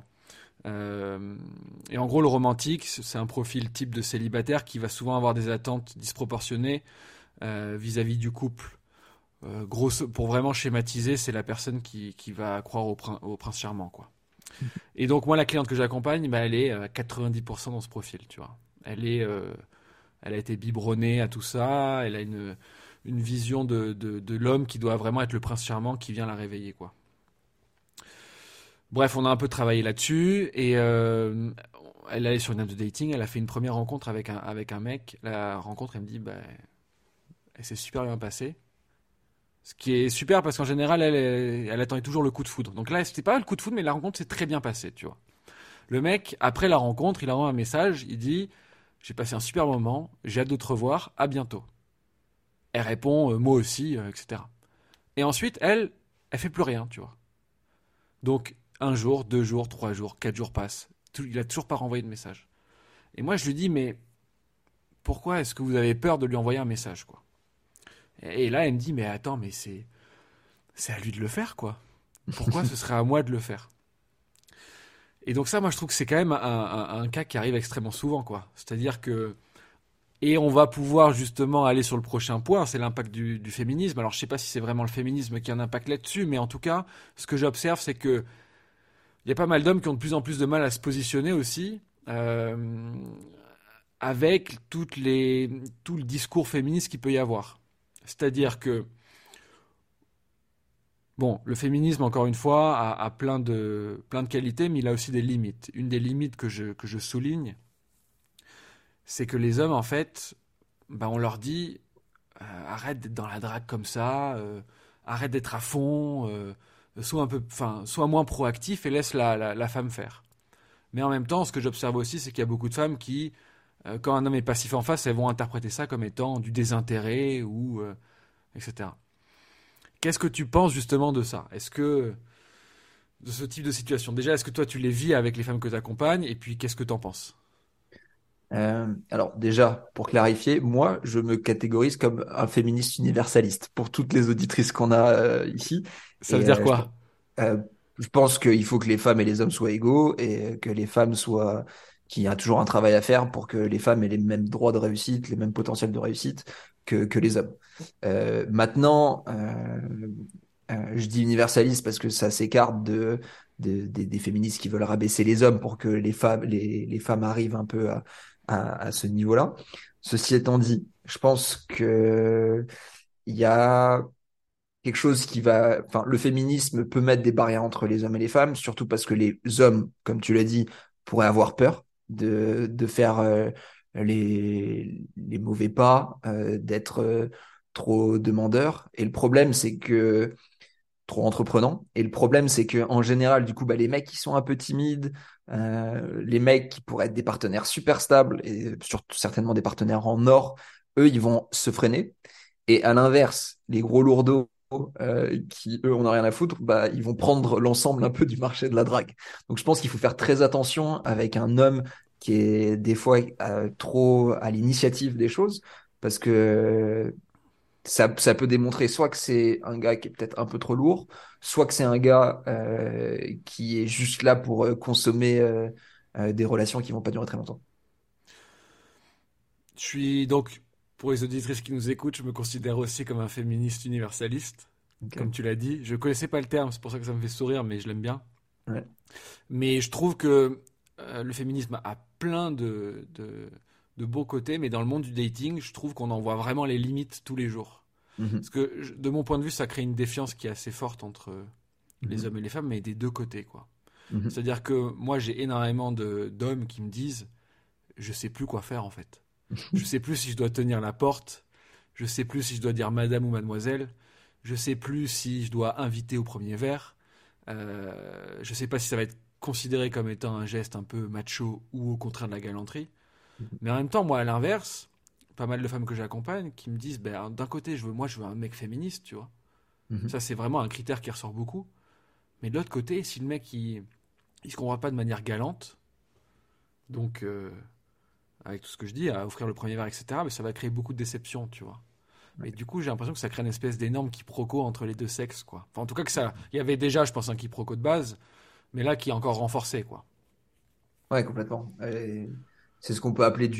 A: Et en gros, le romantique, c'est un profil type de célibataire qui va souvent avoir des attentes disproportionnées vis-à-vis du couple. Pour vraiment schématiser, c'est la personne qui va croire au prince charmant, quoi. Et donc moi, la cliente que j'accompagne, bah, elle est à 90% dans ce profil, tu vois. Elle a été biberonnée à tout ça. Elle a une vision de l'homme qui doit vraiment être le prince charmant qui vient la réveiller, quoi. Bref, on a un peu travaillé là-dessus et elle allait sur une app de dating. Elle a fait une première rencontre avec un mec. La rencontre, elle me dit, bah, elle s'est super bien passée. Ce qui est super parce qu'en général, elle attendait toujours le coup de foudre. Donc là, c'était pas le coup de foudre, mais la rencontre s'est très bien passée, tu vois. Le mec, après la rencontre, il envoie un message, il dit j'ai passé un super moment, j'ai hâte de te revoir, à bientôt. Elle répond moi aussi, etc. Et ensuite, elle fait plus rien, tu vois. Donc, un jour, deux jours, trois jours, quatre jours passent. Il a toujours pas renvoyé de message. Et moi, je lui dis, mais pourquoi est-ce que vous avez peur de lui envoyer un message, quoi? Et là, elle me dit, mais attends, mais c'est à lui de le faire, quoi. Pourquoi ce serait à moi de le faire? Et donc ça, moi, je trouve que c'est quand même un cas qui arrive extrêmement souvent, quoi. C'est-à-dire que et on va pouvoir justement aller sur le prochain point, c'est l'impact du féminisme. Alors je sais pas si c'est vraiment le féminisme qui a un impact là-dessus, mais en tout cas, ce que j'observe, c'est que il y a pas mal d'hommes qui ont de plus en plus de mal à se positionner aussi, avec tout le discours féministe qu'il peut y avoir. C'est-à-dire que bon, le féminisme, encore une fois, a plein de qualités, mais il a aussi des limites. Une des limites que je souligne, c'est que les hommes, en fait, ben, on leur dit arrête d'être dans la drague comme ça, arrête d'être à fond, sois un peu, enfin, sois moins proactif et laisse la femme faire. Mais en même temps, ce que j'observe aussi, c'est qu'il y a beaucoup de femmes qui, quand un homme est passif en face, elles vont interpréter ça comme étant du désintérêt ou etc. Qu'est-ce que tu penses justement de ça? Est-ce que de ce type de situation, déjà, est-ce que toi tu les vis avec les femmes que tu accompagnes et puis qu'est-ce que tu en penses?
B: Alors déjà, pour clarifier, moi, je me catégorise comme un féministe universaliste pour toutes les auditrices qu'on a ici.
A: Ça veut
B: Et
A: dire
B: euh, je,
A: quoi?
B: euh, je pense qu'il faut que les femmes et les hommes soient égaux et que les femmes soient, qu'il y a toujours un travail à faire pour que les femmes aient les mêmes droits de réussite, les mêmes potentiels de réussite que les hommes. Maintenant, je dis universaliste parce que ça s'écarte des féministes qui veulent rabaisser les hommes pour que les femmes arrivent un peu à ce niveau-là. Ceci étant dit, je pense que il y a quelque chose qui va, enfin, le féminisme peut mettre des barrières entre les hommes et les femmes, surtout parce que les hommes, comme tu l'as dit, pourraient avoir peur de faire les mauvais pas, d'être trop demandeurs. Et le problème, c'est que trop entreprenant. Et le problème, c'est que en général, du coup, bah, les mecs qui sont un peu timides, les mecs qui pourraient être des partenaires super stables et surtout certainement des partenaires en or, eux, ils vont se freiner. Et à l'inverse, les gros lourdeaux qui, eux, on a rien à foutre, bah, ils vont prendre l'ensemble un peu du marché de la drague. Donc, je pense qu'il faut faire très attention avec un homme qui est des fois trop à l'initiative des choses, parce que ça peut démontrer soit que c'est un gars qui est peut-être un peu trop lourd, soit que c'est un gars qui est juste là pour consommer des relations qui vont pas durer très longtemps.
A: Je suis donc, pour les auditrices qui nous écoutent, je me considère aussi comme un féministe universaliste,
B: Ok.
A: comme tu l'as dit. Je connaissais pas le terme, c'est pour ça que ça me fait sourire, mais je l'aime bien.
B: Ouais.
A: Mais je trouve que le féminisme a plein de beaux côtés, mais dans le monde du dating, je trouve qu'on en voit vraiment les limites tous les jours.
B: Mhm.
A: Parce que, de mon point de vue, ça crée une défiance qui est assez forte entre les
B: Mhm.
A: hommes et les femmes, mais des deux côtés, quoi.
B: Mhm.
A: C'est-à-dire que moi, j'ai énormément d'hommes qui me disent, je sais plus quoi faire en fait. Je sais plus si je dois tenir la porte. Je sais plus si je dois dire madame ou mademoiselle. Je sais plus si je dois inviter au premier verre. Je sais pas si ça va être considéré comme étant un geste un peu macho ou au contraire de la galanterie. Mais en même temps, moi, à l'inverse, pas mal de femmes que j'accompagne qui me disent, ben, d'un côté, je veux un mec féministe, tu vois.
B: Mhm.
A: Ça, c'est vraiment un critère qui ressort beaucoup. Mais de l'autre côté, si le mec, il se comporte pas de manière galante, donc, avec tout ce que je dis, à offrir le premier verre, etc., mais ça va créer beaucoup de déceptions, tu vois.
B: Ouais.
A: Et du coup, j'ai l'impression que ça crée une espèce d'énorme quiproquo entre les deux sexes, quoi. Enfin, en tout cas, que ça, il y avait déjà, je pense, un quiproquo de base, mais là, qui est encore renforcé, quoi.
B: Ouais, complètement. C'est ce qu'on peut appeler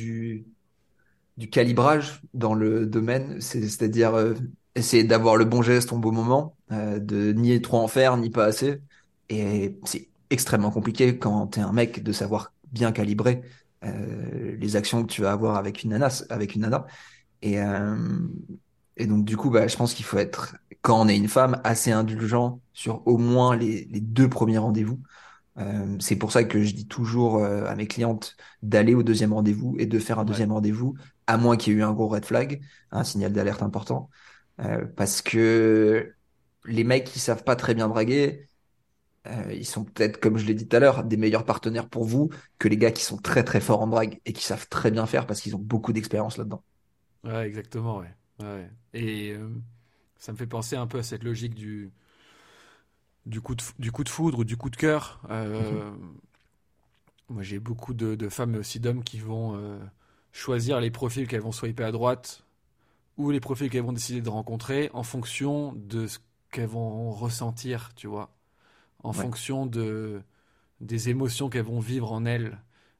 B: du calibrage dans le domaine, c'est-à-dire essayer d'avoir le bon geste au bon moment, de ni trop en faire, ni pas assez. Et c'est extrêmement compliqué quand t'es un mec de savoir bien calibrer les actions que tu vas avoir avec une nana. Et, euh, et donc du coup, bah, je pense qu'il faut être, quand on est une femme, assez indulgent sur au moins les deux premiers rendez-vous. C'est pour ça que je dis toujours à mes clientes d'aller au deuxième rendez-vous et de faire un
A: Ouais.
B: deuxième rendez-vous, à moins qu'il y ait eu un gros red flag, un signal d'alerte important. Parce que les mecs qui savent pas très bien draguer, ils sont peut-être, comme je l'ai dit tout à l'heure, des meilleurs partenaires pour vous que les gars qui sont très très forts en drague et qui savent très bien faire parce qu'ils ont beaucoup d'expérience là-dedans.
A: Ouais, exactement, ouais. Ouais. Et ça me fait penser un peu à cette logique du coup de foudre ou du coup de cœur. Moi, j'ai beaucoup de femmes, mais aussi d'hommes qui vont choisir les profils qu'elles vont swiper à droite ou les profils qu'elles vont décider de rencontrer en fonction de ce qu'elles vont ressentir, tu vois, en
B: Ouais,
A: fonction des émotions qu'elles vont vivre en elles.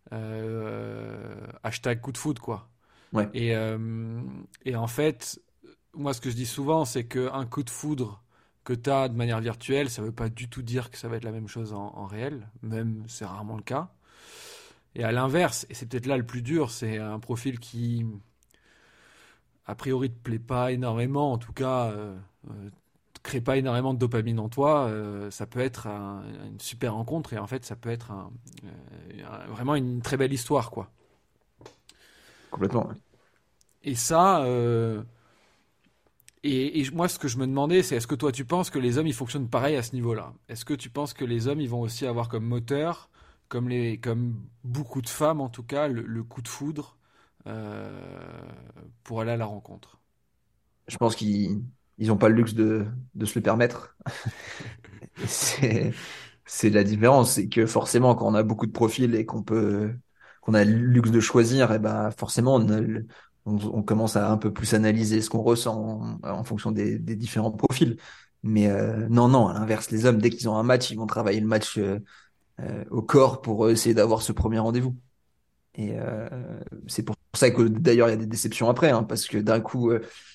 A: Hashtag coup de foudre, quoi.
B: ouais,
A: Et, euh, et en fait, moi, ce que je dis souvent, c'est qu'un coup de foudre que tu as de manière virtuelle, ça veut pas du tout dire que ça va être la même chose en réel, même c'est rarement le cas. Et à l'inverse, et c'est peut-être là le plus dur, c'est un profil qui, a priori, te plaît pas énormément, en tout cas, crée pas énormément de dopamine en toi, ça peut être une super rencontre et en fait, ça peut être vraiment une très belle histoire, quoi.
B: complètement. Ouais.
A: Et ça, et moi, ce que je me demandais, c'est est-ce que toi, tu penses que les hommes, ils fonctionnent pareil à ce niveau-là? Est-ce que tu penses que les hommes, ils vont aussi avoir comme moteur, comme beaucoup de femmes en tout cas, le coup de foudre euh, pour aller à la rencontre?
B: Je pense qu'ils ont pas le luxe de se le permettre. Et c'est la différence, c'est que forcément, quand on a beaucoup de profils et qu'on a le luxe de choisir, et ben forcément, on commence à un peu plus analyser ce qu'on ressent en fonction des différents profils. Mais non, non, à l'inverse, les hommes, dès qu'ils ont un match, ils vont travailler le match au corps pour essayer d'avoir ce premier rendez-vous. Et c'est pour ça que d'ailleurs il y a des déceptions après, hein, parce que d'un coup,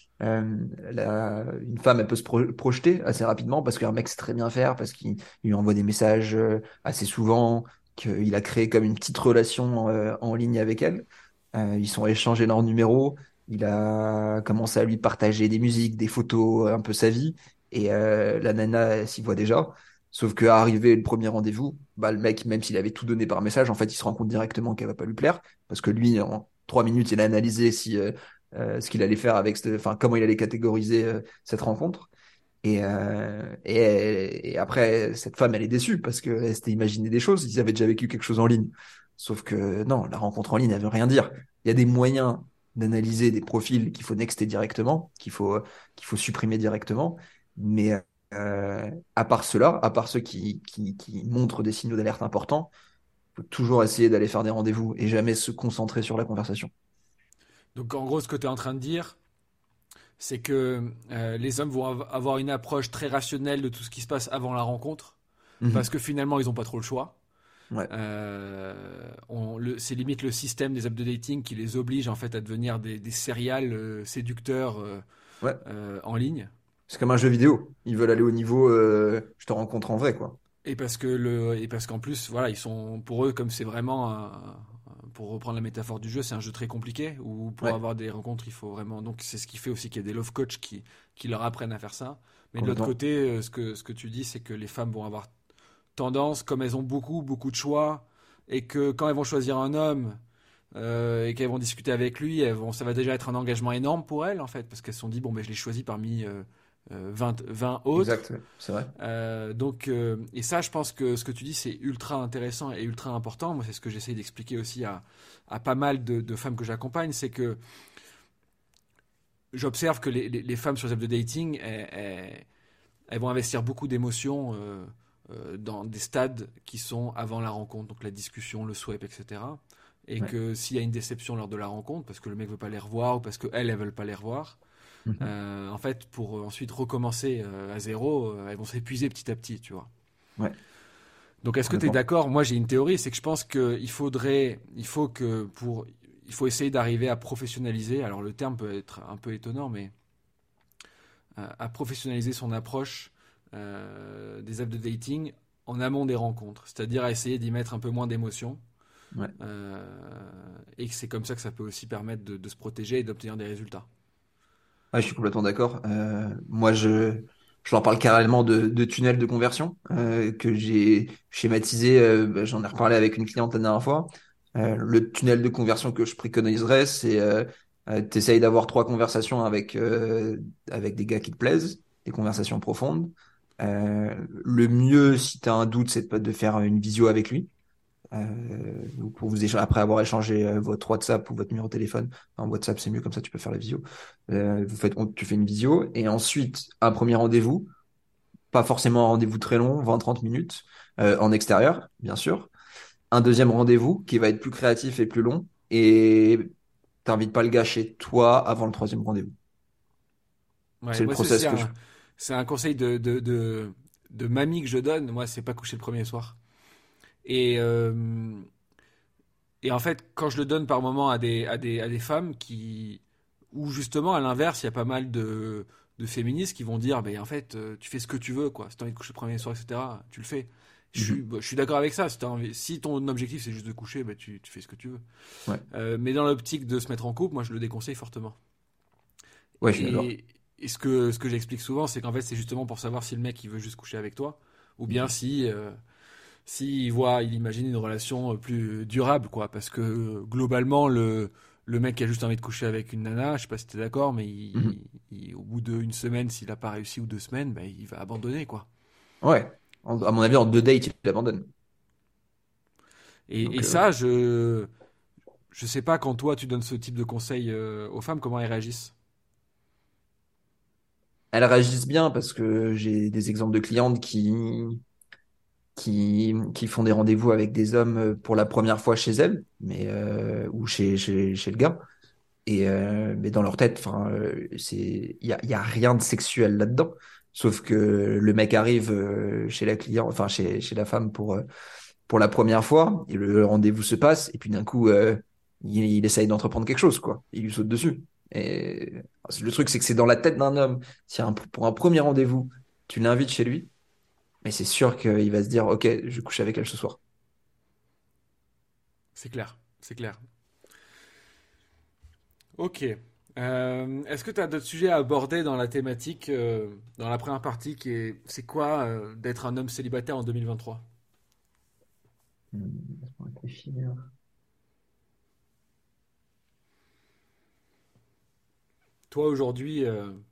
B: une femme, elle peut se projeter assez rapidement parce qu'un mec sait très bien faire, parce qu'il il lui envoie des messages assez souvent, qu'il a créé comme une petite relation en ligne avec elle. Ils sont échangés leurs numéros. Il a commencé à lui partager des musiques, des photos, un peu sa vie. Et la nana, elle s'y voit déjà. Sauf qu'à arriver le premier rendez-vous, bah, le mec, même s'il avait tout donné par message, en fait, il se rend compte directement qu'elle va pas lui plaire. Parce que lui, en 3 minutes, il a analysé si ce qu'il allait faire avec, enfin, comment il allait catégoriser cette rencontre. Et après, cette femme, elle est déçue parce qu'elle s'était imaginé des choses. Ils avaient déjà vécu quelque chose en ligne. Sauf que non, la rencontre en ligne, elle veut rien dire. Il y a des moyens d'analyser des profils qu'il faut nexter directement, qu'il faut supprimer directement. Mais à part cela, à part ceux qui montrent des signaux d'alerte importants, il faut toujours essayer d'aller faire des rendez-vous et jamais se concentrer sur la conversation.
A: Donc en gros, ce que tu es en train de dire, c'est que les hommes vont avoir une approche très rationnelle de tout ce qui se passe avant la rencontre, parce
B: Mhm.
A: que finalement, ils n'ont pas trop le choix.
B: Ouais,
A: C'est limite le système des apps de dating qui les oblige en fait à devenir des serial séducteurs
B: ouais.
A: en ligne.
B: C'est comme un jeu vidéo. Ils veulent aller au niveau, je te rencontre en vrai, quoi.
A: Et parce qu'en plus, voilà, ils sont pour eux comme c'est vraiment pour reprendre la métaphore du jeu, c'est un jeu très compliqué où pour
B: Ouais,
A: avoir des rencontres, il faut vraiment donc c'est ce qui fait aussi qu'il y a des love coachs qui leur apprennent à faire ça. Mais de l'autre
B: complètement.
A: côté, ce que tu dis, c'est que les femmes vont avoir tendance, comme elles ont beaucoup de choix, et que quand elles vont choisir un homme et qu'elles vont discuter avec lui, ça va déjà être un engagement énorme pour elles, en fait, parce qu'elles se sont dit, bon, ben, je l'ai choisi parmi 20 autres.
B: Exact, ouais, c'est vrai.
A: Et ça, je pense que ce que tu dis, c'est ultra intéressant et ultra important. Moi, c'est ce que j'essaie d'expliquer aussi à pas mal de femmes que j'accompagne, c'est que j'observe que les femmes sur les apps de dating, elles vont investir beaucoup d'émotions dans des stades qui sont avant la rencontre, donc la discussion, le swipe, etc. Et
B: Ouais.
A: que s'il y a une déception lors de la rencontre, parce que le mec veut pas les revoir ou parce qu'elles, elles veulent pas les revoir,
B: Mhm.
A: en fait, pour ensuite recommencer à zéro, elles vont s'épuiser petit à petit, tu vois.
B: Ouais,
A: Donc, est-ce que tu es
B: complètement.
A: d'accord? Moi, j'ai une théorie, c'est que je pense il faut essayer d'arriver à professionnaliser. Alors, le terme peut être un peu étonnant, mais à professionnaliser son approche des apps de dating en amont des rencontres, c'est-à-dire à essayer d'y mettre un peu moins d'émotion.
B: Ouais.
A: Euh, et que c'est comme ça que ça peut aussi permettre de se protéger et d'obtenir des résultats.
B: Ouais, je suis complètement d'accord. Moi, je leur parle carrément de tunnel de conversion que j'ai schématisé. Bah, j'en ai reparlé avec une cliente la dernière fois. Le tunnel de conversion que je préconiserais, c'est t'essayes d'avoir 3 conversations avec des gars qui te plaisent, des conversations profondes. Le mieux, si tu as un doute, c'est de faire une visio avec lui. Donc pour vous après avoir échangé votre WhatsApp ou votre numéro de téléphone, enfin, WhatsApp c'est mieux comme ça tu peux faire la visio. Tu fais une visio et ensuite un premier rendez-vous, pas forcément un rendez-vous très long, 20-30 minutes en extérieur bien sûr. un deuxième rendez-vous qui va être plus créatif et plus long, et t'invites pas le gars chez toi avant le troisième rendez-vous.
A: Ouais,
B: C'est le
A: moi
B: process que je...
A: c'est un conseil de mamie que je donne. Moi, c'est pas coucher le premier soir. Et, euh, et en fait, quand je le donne par moment à des femmes qui, ou justement à l'inverse, il y a pas mal de féministes qui vont dire, ben en fait, tu fais ce que tu veux, quoi. Si t'as envie de coucher le premier soir, etc., tu le fais.
B: Mhm.
A: Je suis d'accord avec ça. Si ton objectif c'est juste de coucher, ben tu fais ce que tu veux.
B: Ouais,
A: Mais dans l'optique de se mettre en couple, moi je le déconseille fortement.
B: ouais, je suis d'accord.
A: Et ce que j'explique souvent, c'est qu'en fait, c'est justement pour savoir si le mec il veut juste coucher avec toi, ou bien
B: Mhm.
A: si il imagine une relation plus durable, quoi. Parce que globalement, le mec qui a juste envie de coucher avec une nana, je sais pas si t'es d'accord, mais
B: Mhm.
A: au bout d'une semaine, s'il a pas réussi ou 2 semaines, bah, il va abandonner, quoi.
B: Ouais. À mon avis, en deux dates, il abandonne.
A: Et
B: Donc,
A: ça, je sais pas quand toi tu donnes ce type de conseils aux femmes, comment elles réagissent.
B: elles réagissent bien parce que j'ai des exemples de clientes qui font des rendez-vous avec des hommes pour la première fois chez elles, mais ou chez le gars. Mais dans leur tête, enfin, il y a rien de sexuel là-dedans. Sauf que le mec arrive chez la cliente, enfin chez la femme pour la première fois, et le rendez-vous se passe, et puis d'un coup, il essaye d'entreprendre quelque chose, quoi. Il lui saute dessus. Et le truc, c'est que c'est dans la tête d'un homme. Si pour un premier rendez-vous, tu l'invites chez lui, mais c'est sûr qu'il va se dire, ok, je vais coucher avec elle ce soir.
A: C'est clair, c'est clair. Ok. Est-ce que tu as d'autres sujets à aborder dans la thématique, dans la première partie qui est c'est quoi d'être un homme célibataire en 2023?
B: Laisse-moi réfléchir.
A: Toi aujourd'hui,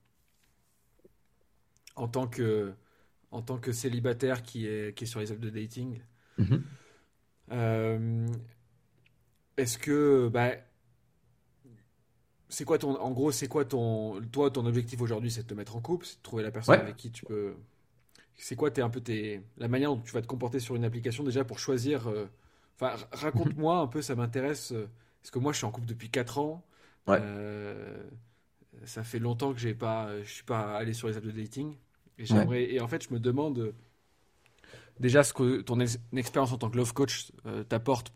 A: en tant que, en tant que célibataire qui est sur les apps de dating,
B: Mhm.
A: euh, est-ce que bah, c'est quoi ton en gros c'est quoi ton objectif aujourd'hui, c'est de te mettre en couple, c'est de trouver la personne
B: Ouais.
A: avec qui tu peux. C'est quoi un peu la manière dont tu vas te comporter sur une application déjà pour choisir. Enfin,
B: Mhm.
A: raconte-moi un peu, ça m'intéresse. Parce que moi, je suis en couple depuis 4 ans.
B: Ouais.
A: Euh, Ça fait longtemps que je suis pas allé sur les apps de dating.
B: Ouais.
A: Et en fait, je me demande déjà ce que expérience en tant que love coach t'apporte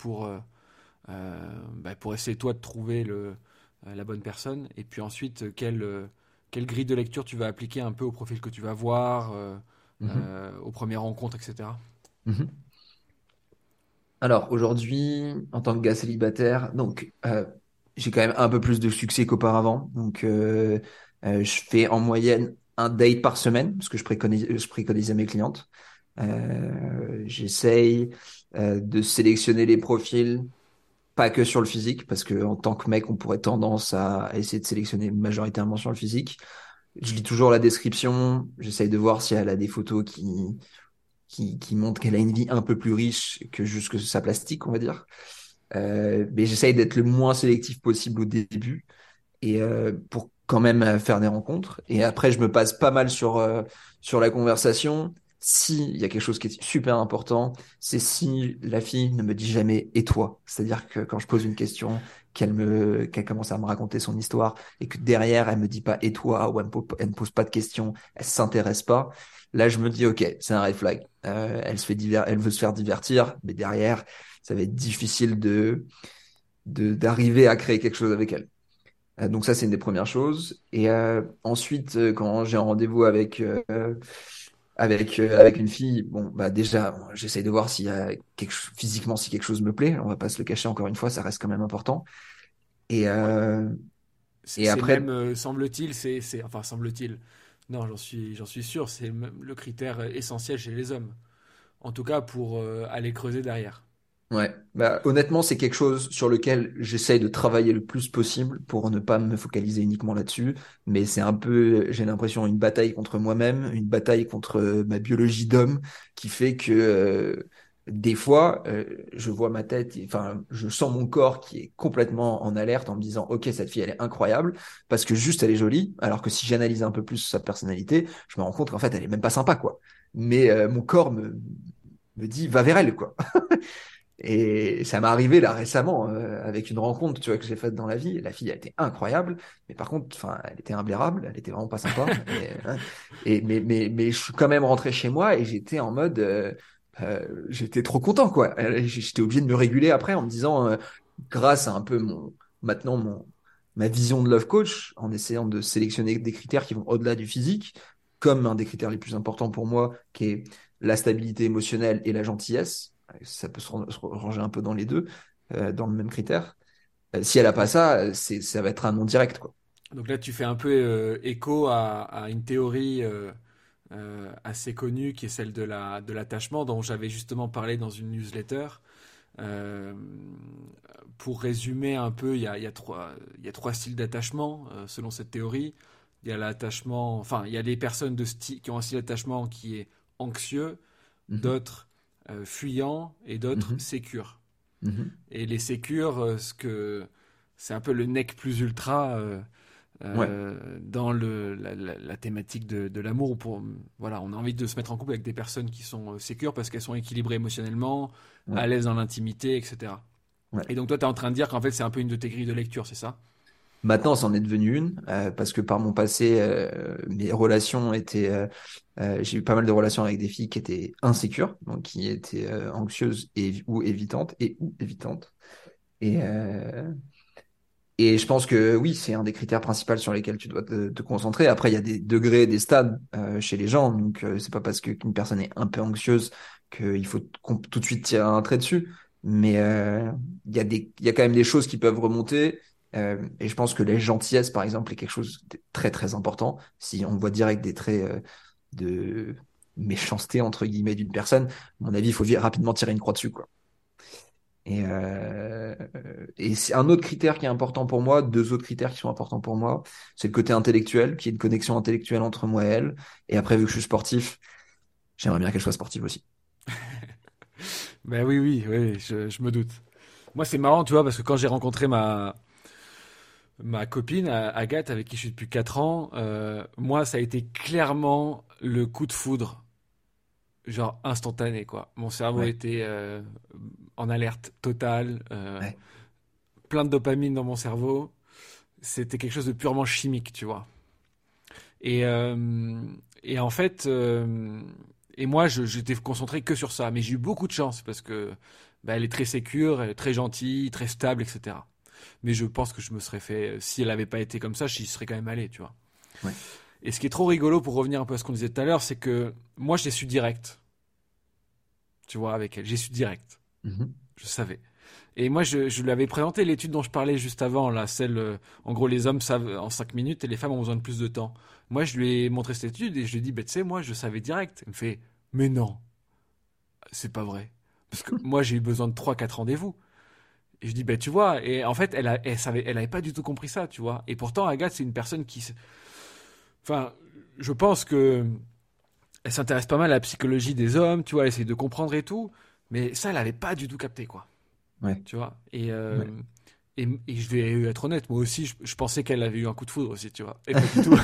A: pour essayer toi de trouver la bonne personne. Et puis ensuite, quelle grille de lecture tu vas appliquer un peu au profil que tu vas voir,
B: Mhm.
A: aux premières rencontres, etc.
B: Mhm. Alors aujourd'hui, en tant que gars célibataire, donc j'ai quand même un peu plus de succès qu'auparavant. Donc je fais en moyenne un date par semaine, parce que je préconise à mes clientes. J'essaye de sélectionner les profils, pas que sur le physique, parce que en tant que mec, on pourrait tendance à essayer de sélectionner majoritairement sur le physique. Je lis toujours la description, j'essaye de voir si elle a des photos qui montrent qu'elle a une vie un peu plus riche que juste que sa plastique, on va dire. Mais j'essaye d'être le moins sélectif possible au début et pour quand même faire des rencontres. Et après, je me passe pas mal sur la conversation. Si il y a quelque chose qui est super important, c'est si la fille ne me dit jamais et toi. C'est-à-dire que quand je pose une question, qu'elle commence à me raconter son histoire et que derrière elle me dit pas et toi ou elle me pose pas de questions, elle s'intéresse pas. Là, je me dis ok, c'est un red flag. Elle veut se faire divertir, mais derrière, ça va être difficile d'arriver à créer quelque chose avec elle. Donc ça, c'est une des premières choses. Et ensuite, quand j'ai un rendez-vous avec une fille, bon, bah déjà, j'essaye de voir s'il y a physiquement si quelque chose me plaît. On va pas se le cacher encore une fois, ça reste quand même important. Et
A: Ouais.
B: et
A: C'est même,
B: après,
A: semble-t-il, enfin semble-t-il. Non, j'en suis sûr, c'est même le critère essentiel chez les hommes. En tout cas, pour aller creuser derrière.
B: ouais, bah honnêtement, c'est quelque chose sur lequel j'essaye de travailler le plus possible pour ne pas me focaliser uniquement là-dessus. Mais c'est un peu, j'ai l'impression, une bataille contre moi-même, une bataille contre ma biologie d'homme, qui fait que des fois, je vois ma tête, enfin, je sens mon corps qui est complètement en alerte en me disant, OK, cette fille, elle est incroyable, parce que juste elle est jolie, alors que si j'analyse un peu plus sa personnalité, je me rends compte qu'en fait, elle est même pas sympa, quoi. Mais mon corps me dit, va vers elle, quoi. Et ça m'est arrivé là récemment avec une rencontre, tu vois, que j'ai faite dans la vie. La fille, elle était incroyable, mais par contre, enfin, elle était imblairable, elle était vraiment pas sympa. Mais je suis quand même rentré chez moi et j'étais en mode, j'étais trop content, quoi. J'étais obligé de me réguler après en me disant, grâce à un peu maintenant ma vision de love coach, en essayant de sélectionner des critères qui vont au-delà du physique, comme un des critères les plus importants pour moi, qui est la stabilité émotionnelle et la gentillesse. Ça peut se ranger un peu dans les deux, dans le même critère. Si elle a pas ça, ça va être un non direct, quoi.
A: Donc là, tu fais un peu écho à une théorie assez connue qui est celle de l'attachement, dont j'avais justement parlé dans une newsletter. Euh, pour résumer un peu, il y a trois styles d'attachement selon cette théorie. Il y a l'attachement, enfin, il y a des personnes qui ont un style d'attachement qui est anxieux,
B: Mhm,
A: d'autres fuyants et d'autres
B: mhm,
A: sécures.
B: mhm.
A: Et les sécures, c'est un peu le nec plus ultra
B: Ouais,
A: dans la thématique de l'amour. Voilà, on a envie de se mettre en couple avec des personnes qui sont sécures parce qu'elles sont équilibrées émotionnellement,
B: ouais,
A: à l'aise dans l'intimité, etc.
B: ouais.
A: Et donc toi, tu es en train de dire qu'en fait, c'est un peu une de tes grilles de lecture, c'est ça?
B: Maintenant, c'en est devenu une, parce que par mon passé, mes relations étaient, j'ai eu pas mal de relations avec des filles qui étaient insécures, donc qui étaient anxieuses ou évitantes, ou évitantes. Et, euh, et je pense que oui, c'est un des critères principaux sur lesquels tu dois te concentrer. Après, il y a des degrés, des stades chez les gens, donc c'est pas parce qu'une personne est un peu anxieuse qu'il faut tout de suite tirer un trait dessus. Mais il y a quand même des choses qui peuvent remonter. Et je pense que la gentillesse, par exemple, est quelque chose de très très important. Si on voit direct des traits de méchanceté entre guillemets d'une personne, à mon avis, il faut rapidement tirer une croix dessus, quoi. Et c'est un autre critère qui est important pour moi, deux autres critères qui sont importants pour moi, c'est le côté intellectuel, qui est une connexion intellectuelle entre moi et elle. Et après, vu que je suis sportif, j'aimerais bien qu'elle soit sportive aussi.
A: Ben oui, oui, oui, je me doute. Moi, c'est marrant, tu vois, parce que quand j'ai rencontré ma copine, Agathe, avec qui je suis depuis 4 ans, moi, ça a été clairement le coup de foudre, genre instantané, quoi. Mon cerveau
B: Ouais,
A: était en alerte totale,
B: ouais,
A: plein de dopamine dans mon cerveau. C'était quelque chose de purement chimique, tu vois. Et, euh, et en fait, et moi, j'étais concentré que sur ça. Mais j'ai eu beaucoup de chance parce que bah, elle est très sécure, elle est très gentille, très stable, etc. Mais je pense que je me serais fait, si elle n'avait pas été comme ça, j'y serais quand même allé, tu vois.
B: ouais.
A: Et ce qui est trop rigolo pour revenir un peu à ce qu'on disait tout à l'heure, c'est que moi, je l'ai su direct, tu vois, avec elle. J'ai su direct.
B: Mhm.
A: Je savais. Et moi, je lui avais présenté l'étude dont je parlais juste avant, là, celle, en gros, les hommes savent en 5 minutes et les femmes ont besoin de plus de temps. Moi, je lui ai montré cette étude et je lui ai dit, bah, tu sais, moi, je savais direct. Elle me fait, mais non, c'est pas vrai. Parce que moi, j'ai eu besoin de 3 4 rendez-vous. Et je dis, bah, tu vois, et en fait, elle avait pas du tout compris ça, tu vois. Et pourtant, Agathe, c'est une personne enfin, je pense que elle s'intéresse pas mal à la psychologie des hommes, tu vois, elle essaie de comprendre et tout. Mais ça, elle avait pas du tout capté, quoi.
B: Ouais,
A: Tu vois.
B: ouais.
A: Et je vais être honnête, moi aussi, je pensais qu'elle avait eu un coup de foudre aussi, tu vois. Et pas du tout.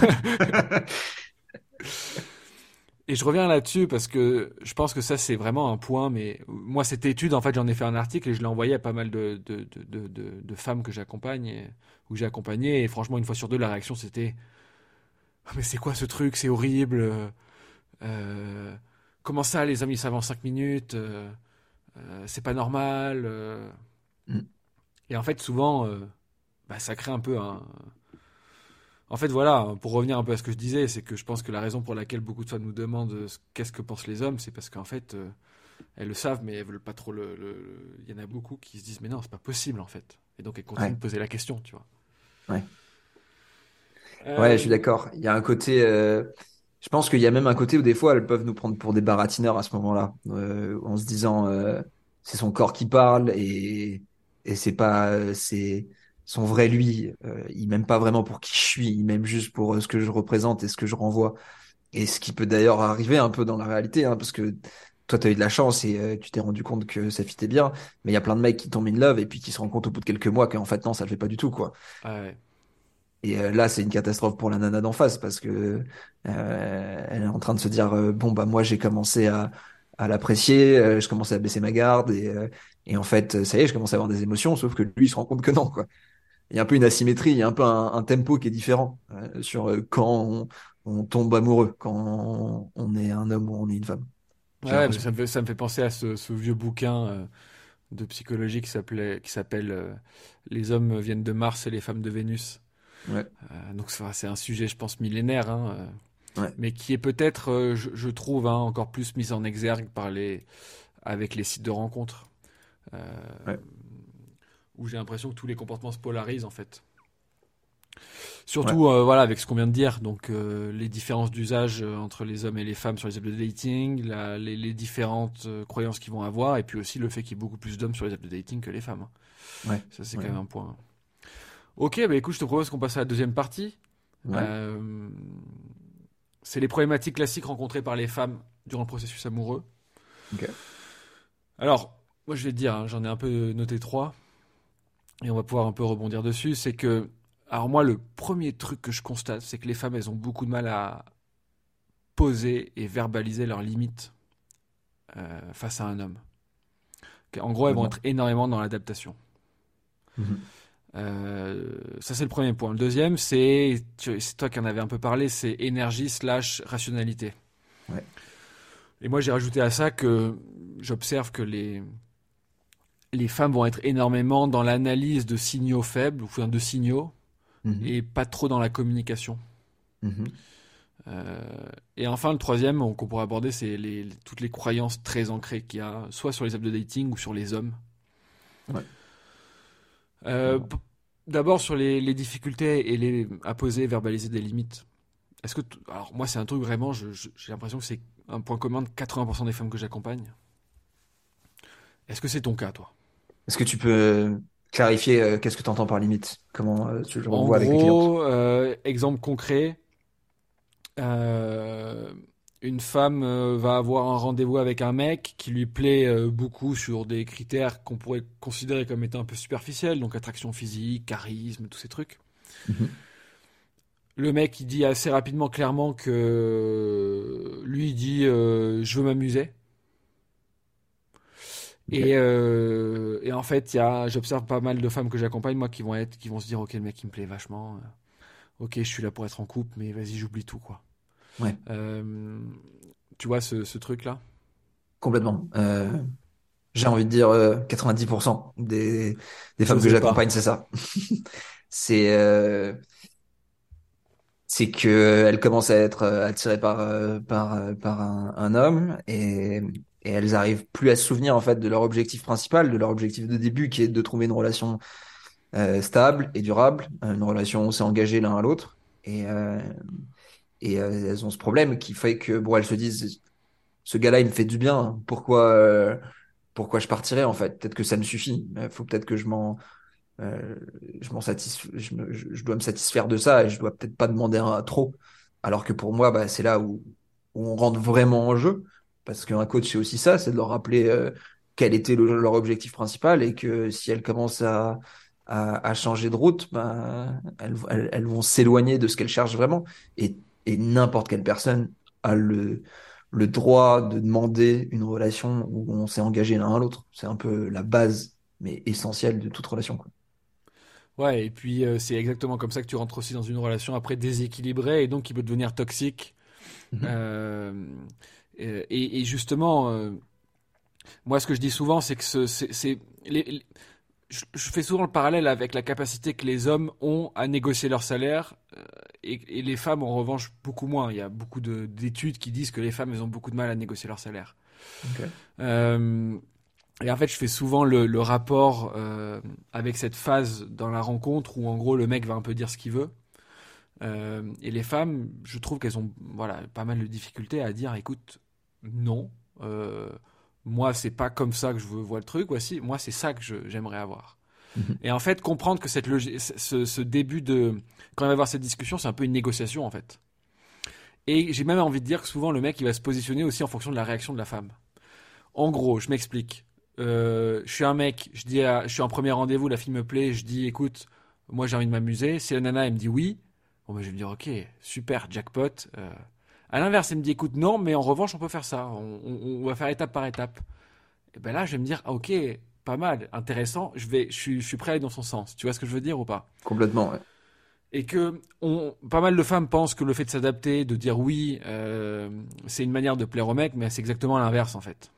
A: Et je reviens là-dessus parce que je pense que ça, c'est vraiment un point. Mais moi, cette étude, en fait, j'en ai fait un article et je l'ai envoyé à pas mal de femmes que j'accompagne, ou que j'ai accompagnées. Et franchement, une fois sur deux, la réaction, c'était: ah, mais c'est quoi ce truc? C'est horrible. Euh, comment ça, les hommes, ils savent en 5 minutes? C'est pas normal.
B: Mm.
A: Et en fait, souvent, bah, ça crée un peu un. En fait, voilà, pour revenir un peu à ce que je disais, c'est que je pense que la raison pour laquelle beaucoup de femmes nous demandent qu'est-ce que pensent les hommes, c'est parce qu'en fait, elles le savent, mais elles veulent pas trop Il y en a beaucoup qui se disent, mais non, c'est pas possible, en fait. Et donc, elles continuent
B: Ouais,
A: de poser la question, tu vois.
B: ouais. Ouais, je suis
A: Euh,
B: d'accord. Il y a un côté, je pense qu'il y a même un côté où des fois elles peuvent nous prendre pour des baratineurs à ce moment-là, en se disant c'est son corps qui parle et c'est pas c'est son vrai lui. Il m'aime pas vraiment pour qui je suis, il m'aime juste pour ce que je représente et ce que je renvoie. Et ce qui peut d'ailleurs arriver un peu dans la réalité, hein, parce que toi t'as eu de la chance et tu t'es rendu compte que ça fitait bien, mais il y a plein de mecs qui tombent in love et puis qui se rendent compte au bout de quelques mois qu'en fait non ça le fait pas du tout quoi.
A: ouais.
B: Et là, c'est une catastrophe pour la nana d'en face parce que elle est en train de se dire bon bah moi j'ai commencé à l'apprécier, je commence à baisser ma garde et en fait, ça y est, je commence à avoir des émotions, sauf que lui, il se rend compte que non, quoi. Il y a un peu une asymétrie, il y a un peu un tempo qui est différent sur quand on tombe amoureux, quand on est un homme ou on est une femme. J'ai
A: Ouais, mais
B: l'impression.
A: ça me fait penser à ce vieux bouquin de psychologie qui s'appelle Les hommes viennent de Mars et les femmes de Vénus.
B: Ouais,
A: Donc c'est un sujet, je pense, millénaire, hein,
B: ouais,
A: mais qui est peut-être, je trouve, hein, encore plus mis en exergue avec les sites de rencontres, euh,
B: ouais,
A: où j'ai l'impression que tous les comportements se polarisent en fait.
B: ouais,
A: Surtout, voilà, avec ce qu'on vient de dire, donc les différences d'usage entre les hommes et les femmes sur les apps de dating, les différentes croyances qu'ils vont avoir, et puis aussi le fait qu'il y ait beaucoup plus d'hommes sur les apps de dating que les femmes, hein.
B: ouais,
A: Ça, c'est quand
B: ouais,
A: même un point. Ok, bah écoute, je te propose qu'on passe à la deuxième partie.
B: ouais,
A: Euh, c'est les problématiques classiques rencontrées par les femmes durant le processus amoureux.
B: ok,
A: Alors, moi je vais te dire, hein, j'en ai un peu noté trois, et on va pouvoir un peu rebondir dessus. C'est que, alors moi, le premier truc que je constate, c'est que les femmes, elles ont beaucoup de mal à poser et verbaliser leurs limites face à un homme. En gros, elles vont
B: complètement.
A: être énormément dans l'adaptation.
B: Mhm.
A: Ça, c'est le premier point. Le deuxième, c'est toi qui en avais un peu parlé, c'est énergie slash rationalité.
B: Ouais,
A: Et moi, j'ai rajouté à ça que j'observe que les femmes vont être énormément dans l'analyse de signaux faibles, ou enfin de signaux,
B: mhm,
A: et pas trop dans la communication.
B: mhm,
A: Euh, et enfin, le troisième qu'on pourrait aborder, c'est toutes les croyances très ancrées qu'il y a, soit sur les apps de dating ou sur les hommes.
B: ouais,
A: Euh,
B: complètement.
A: p- D'abord sur les difficultés et à poser, verbaliser des limites. Alors moi, c'est un truc vraiment, j'ai l'impression que c'est un point commun de 80% des femmes que j'accompagne. Est-ce que c'est ton cas, toi?
B: Est-ce que tu peux clarifier qu'est-ce que tu entends par limite? Comment tu le
A: En
B: revois avec les clientes?
A: gros, exemple concret, euh, une femme va avoir un rendez-vous avec un mec qui lui plaît beaucoup sur des critères qu'on pourrait considérer comme étant un peu superficiels, donc attraction physique, charisme, tous ces trucs.
B: Mhm.
A: Le mec, il dit assez rapidement, clairement que lui, il dit je veux m'amuser.
B: Ok.
A: Et en fait, j'observe pas mal de femmes que j'accompagne, moi, qui vont se dire, ok, le mec, il me plaît vachement. Ok, je suis là pour être en couple, mais vas-y, j'oublie tout, quoi.
B: Ouais,
A: Euh, Tu vois ce truc-là?
B: complètement. J'ai envie de dire 90% des femmes que
A: J'osais
B: j'accompagne,
A: pas.
B: c'est ça. C'est c'est que elles commencent à être attirées par un homme et elles arrivent plus à se souvenir en fait de leur objectif principal, de leur objectif de début qui est de trouver une relation stable et durable, une relation où on s'est engagé l'un à l'autre et elles ont ce problème qui fait que bon elles se disent ce gars-là il me fait du bien, pourquoi je partirais en fait? Peut-être que ça me suffit. Il faut peut-être que euh, je dois me satisfaire de ça et je dois peut-être pas demander un trop. Alors que pour moi, bah, c'est là où on rentre vraiment en jeu. Parce qu'un coach, c'est aussi ça, c'est de leur rappeler quel était leur objectif principal et que si elles commencent à changer de route, bah, elles vont s'éloigner de ce qu'elles cherchent vraiment. Et n'importe quelle personne a le droit de demander une relation où on s'est engagé l'un à l'autre. C'est un peu la base, mais essentielle de toute relation, quoi.
A: Ouais, et puis c'est exactement comme ça que tu rentres aussi dans une relation après déséquilibrée et donc qui peut devenir toxique.
B: Mhm.
A: Euh, et justement, moi, ce que je dis souvent, c'est que je fais souvent le parallèle avec la capacité que les hommes ont à négocier leur salaire et les femmes, en revanche, beaucoup moins. Il y a beaucoup d'études qui disent que les femmes, elles ont beaucoup de mal à négocier leur salaire.
B: Ok.
A: Euh, et en fait, je fais souvent le rapport avec cette phase dans la rencontre où, en gros, le mec va un peu dire ce qu'il veut. Et les femmes, je trouve qu'elles ont voilà, pas mal de difficultés à dire, écoute, non, euh, moi, c'est pas comme ça que je vois le truc. Voici, moi, c'est ça que j'aimerais avoir.
B: Mhm.
A: Et en fait, comprendre que ce début de, quand on va avoir cette discussion, c'est un peu une négociation en fait. Et j'ai même envie de dire que souvent le mec, il va se positionner aussi en fonction de la réaction de la femme. En gros, je m'explique. Je suis un mec, je suis en premier rendez-vous, la fille me plaît, je dis, écoute, moi j'ai envie de m'amuser. Si la nana, elle me dit oui, bon, ben, je vais me dire, ok, super, jackpot. À l'inverse, elle me dit, écoute, non, mais en revanche, on peut faire ça. On va faire étape par étape. Et ben là, je vais me dire, ah, ok, pas mal, intéressant. Je suis prêt à aller dans son sens. Tu vois ce que je veux dire ou pas?
B: Complètement, ouais.
A: Et que pas mal de femmes pensent que le fait de s'adapter, de dire oui, c'est une manière de plaire au mec, mais c'est exactement l'inverse en fait.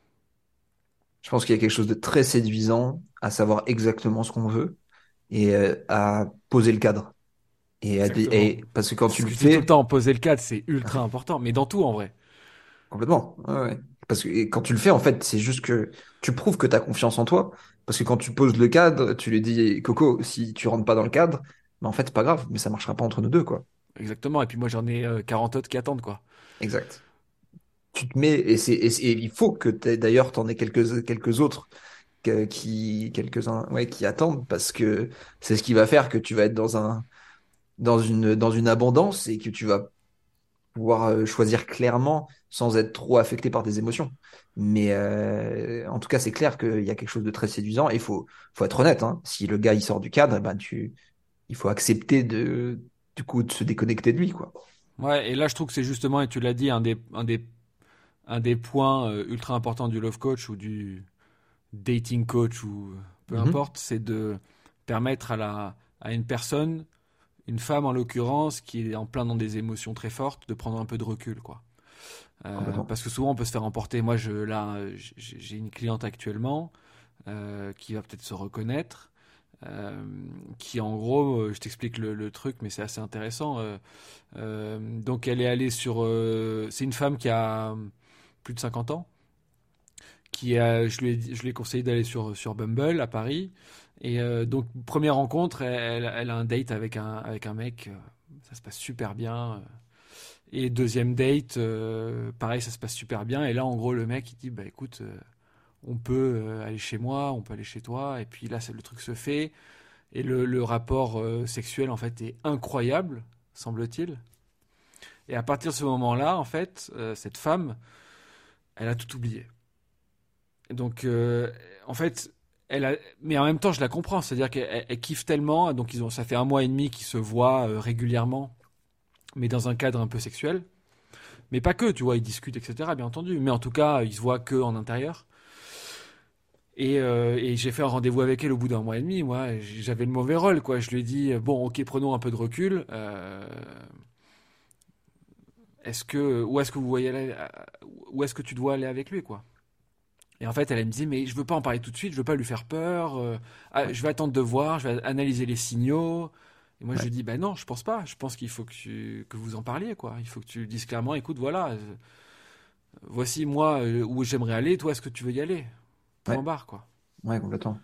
B: Je pense qu'il y a quelque chose de très séduisant à savoir exactement ce qu'on veut et à poser le cadre.
A: Exactement.
B: Et parce que quand
A: C'est
B: tu
A: ce
B: le
A: que je dis tout le
B: fais,
A: temps, poser le cadre, c'est ultra important, mais dans tout en vrai.
B: complètement, ouais, ouais. Parce que et quand tu le fais, en fait, c'est juste que tu prouves que tu as confiance en toi. Parce que quand tu poses le cadre, tu lui dis, Coco, si tu rentres pas dans le cadre, en fait, c'est pas grave, mais ça marchera pas entre nous deux, quoi.
A: Exactement. Et puis moi j'en ai 40 autres qui attendent quoi.
B: Exact. Tu te mets, et il faut que d'ailleurs, t'en aies quelques autres quelques-uns, ouais, qui attendent, parce que c'est ce qui va faire que tu vas être dans une abondance et que tu vas pouvoir choisir clairement sans être trop affecté par tes émotions. Mais en tout cas, c'est clair qu'il y a quelque chose de très séduisant et faut être honnête, hein. Si le gars il sort du cadre, ben il faut accepter du coup, de se déconnecter de lui, quoi.
A: Ouais, et là je trouve que c'est justement, et tu l'as dit, un des points ultra importants du love coach ou du dating coach ou peu
B: Mhm.
A: importe, c'est de permettre à une personne, une femme en l'occurrence, qui est en plein dans des émotions très fortes, de prendre un peu de recul quoi.
B: Complètement.
A: Parce que souvent on peut se faire emporter. Moi, j'ai une cliente actuellement qui va peut-être se reconnaître, euh, qui en gros, je t'explique le truc, mais c'est assez intéressant. Donc elle est allée c'est une femme qui a plus de 50 ans, je lui ai conseillé d'aller sur Bumble à Paris. Et donc première rencontre, elle a un date avec un mec, ça se passe super bien. Et deuxième date, pareil, ça se passe super bien. Et là, en gros, le mec, il dit, bah écoute, on peut aller chez moi, on peut aller chez toi. Et puis là, le truc se fait. Et le rapport sexuel, en fait, est incroyable, semble-t-il. Et à partir de ce moment-là, en fait, cette femme, elle a tout oublié. Et donc, en fait, mais en même temps, je la comprends. C'est-à-dire qu'elle kiffe tellement. Donc, ça fait 1 mois et demi qu'ils se voient régulièrement, mais dans un cadre un peu sexuel. Mais pas que, tu vois, ils discutent, etc., bien entendu. Mais en tout cas, ils se voient que en intérieur. Et j'ai fait un rendez-vous avec elle au bout d'1 mois et demi. Moi, j'avais le mauvais rôle, quoi. Je lui ai dit, bon, ok, prenons un peu de recul. Où est-ce que vous voyez aller, où est-ce que tu dois aller avec lui, quoi. Et en fait, elle me dit, mais je veux pas en parler tout de suite, je veux pas lui faire peur.
B: Ouais.
A: Je vais attendre de voir, je vais analyser les signaux. Et moi, je
B: Ouais.
A: lui dis, bah non, je pense pas. Je pense qu'il faut que vous en parliez, quoi. Il faut que tu dises clairement, écoute, voilà, voici moi où j'aimerais aller, toi, est-ce que tu veux y aller? Point
B: Ouais.
A: barre, quoi.
B: Ouais, complètement.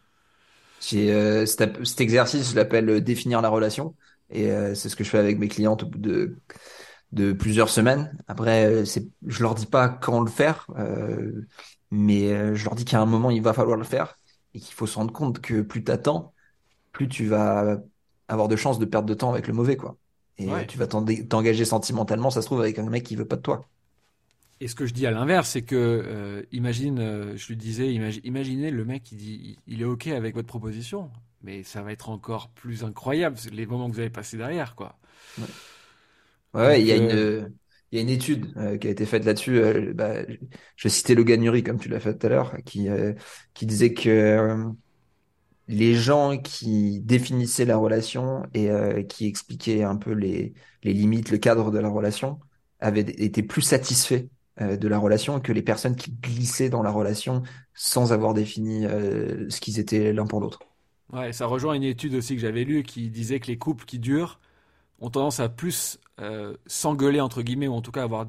B: Cet exercice, je l'appelle définir la relation. Et c'est ce que je fais avec mes clientes au bout de plusieurs semaines. Après, je leur dis pas quand le faire, mais je leur dis qu'à un moment, il va falloir le faire et qu'il faut se rendre compte que plus t'attends, plus tu vas avoir de chances de perdre de temps avec le mauvais, quoi. Et
A: Ouais.
B: tu vas t'engager sentimentalement, ça se trouve, avec un mec qui veut pas de toi.
A: Et ce que je dis à l'inverse, c'est que, imagine, je lui disais, imaginez le mec, il est OK avec votre proposition, mais ça va être encore plus incroyable, les moments que vous avez passés derrière, quoi.
B: Ouais. Ouais,
A: Donc,
B: il y a une étude qui a été faite là-dessus. Je citais le Gagnuri, comme tu l'as fait tout à l'heure, qui disait que les gens qui définissaient la relation et qui expliquaient un peu les limites, le cadre de la relation, avaient été plus satisfaits de la relation que les personnes qui glissaient dans la relation sans avoir défini ce qu'ils étaient l'un pour l'autre.
A: ouais, ça rejoint une étude aussi que j'avais lue qui disait que les couples qui durent ont tendance à plus s'engueuler, entre guillemets, ou en tout cas avoir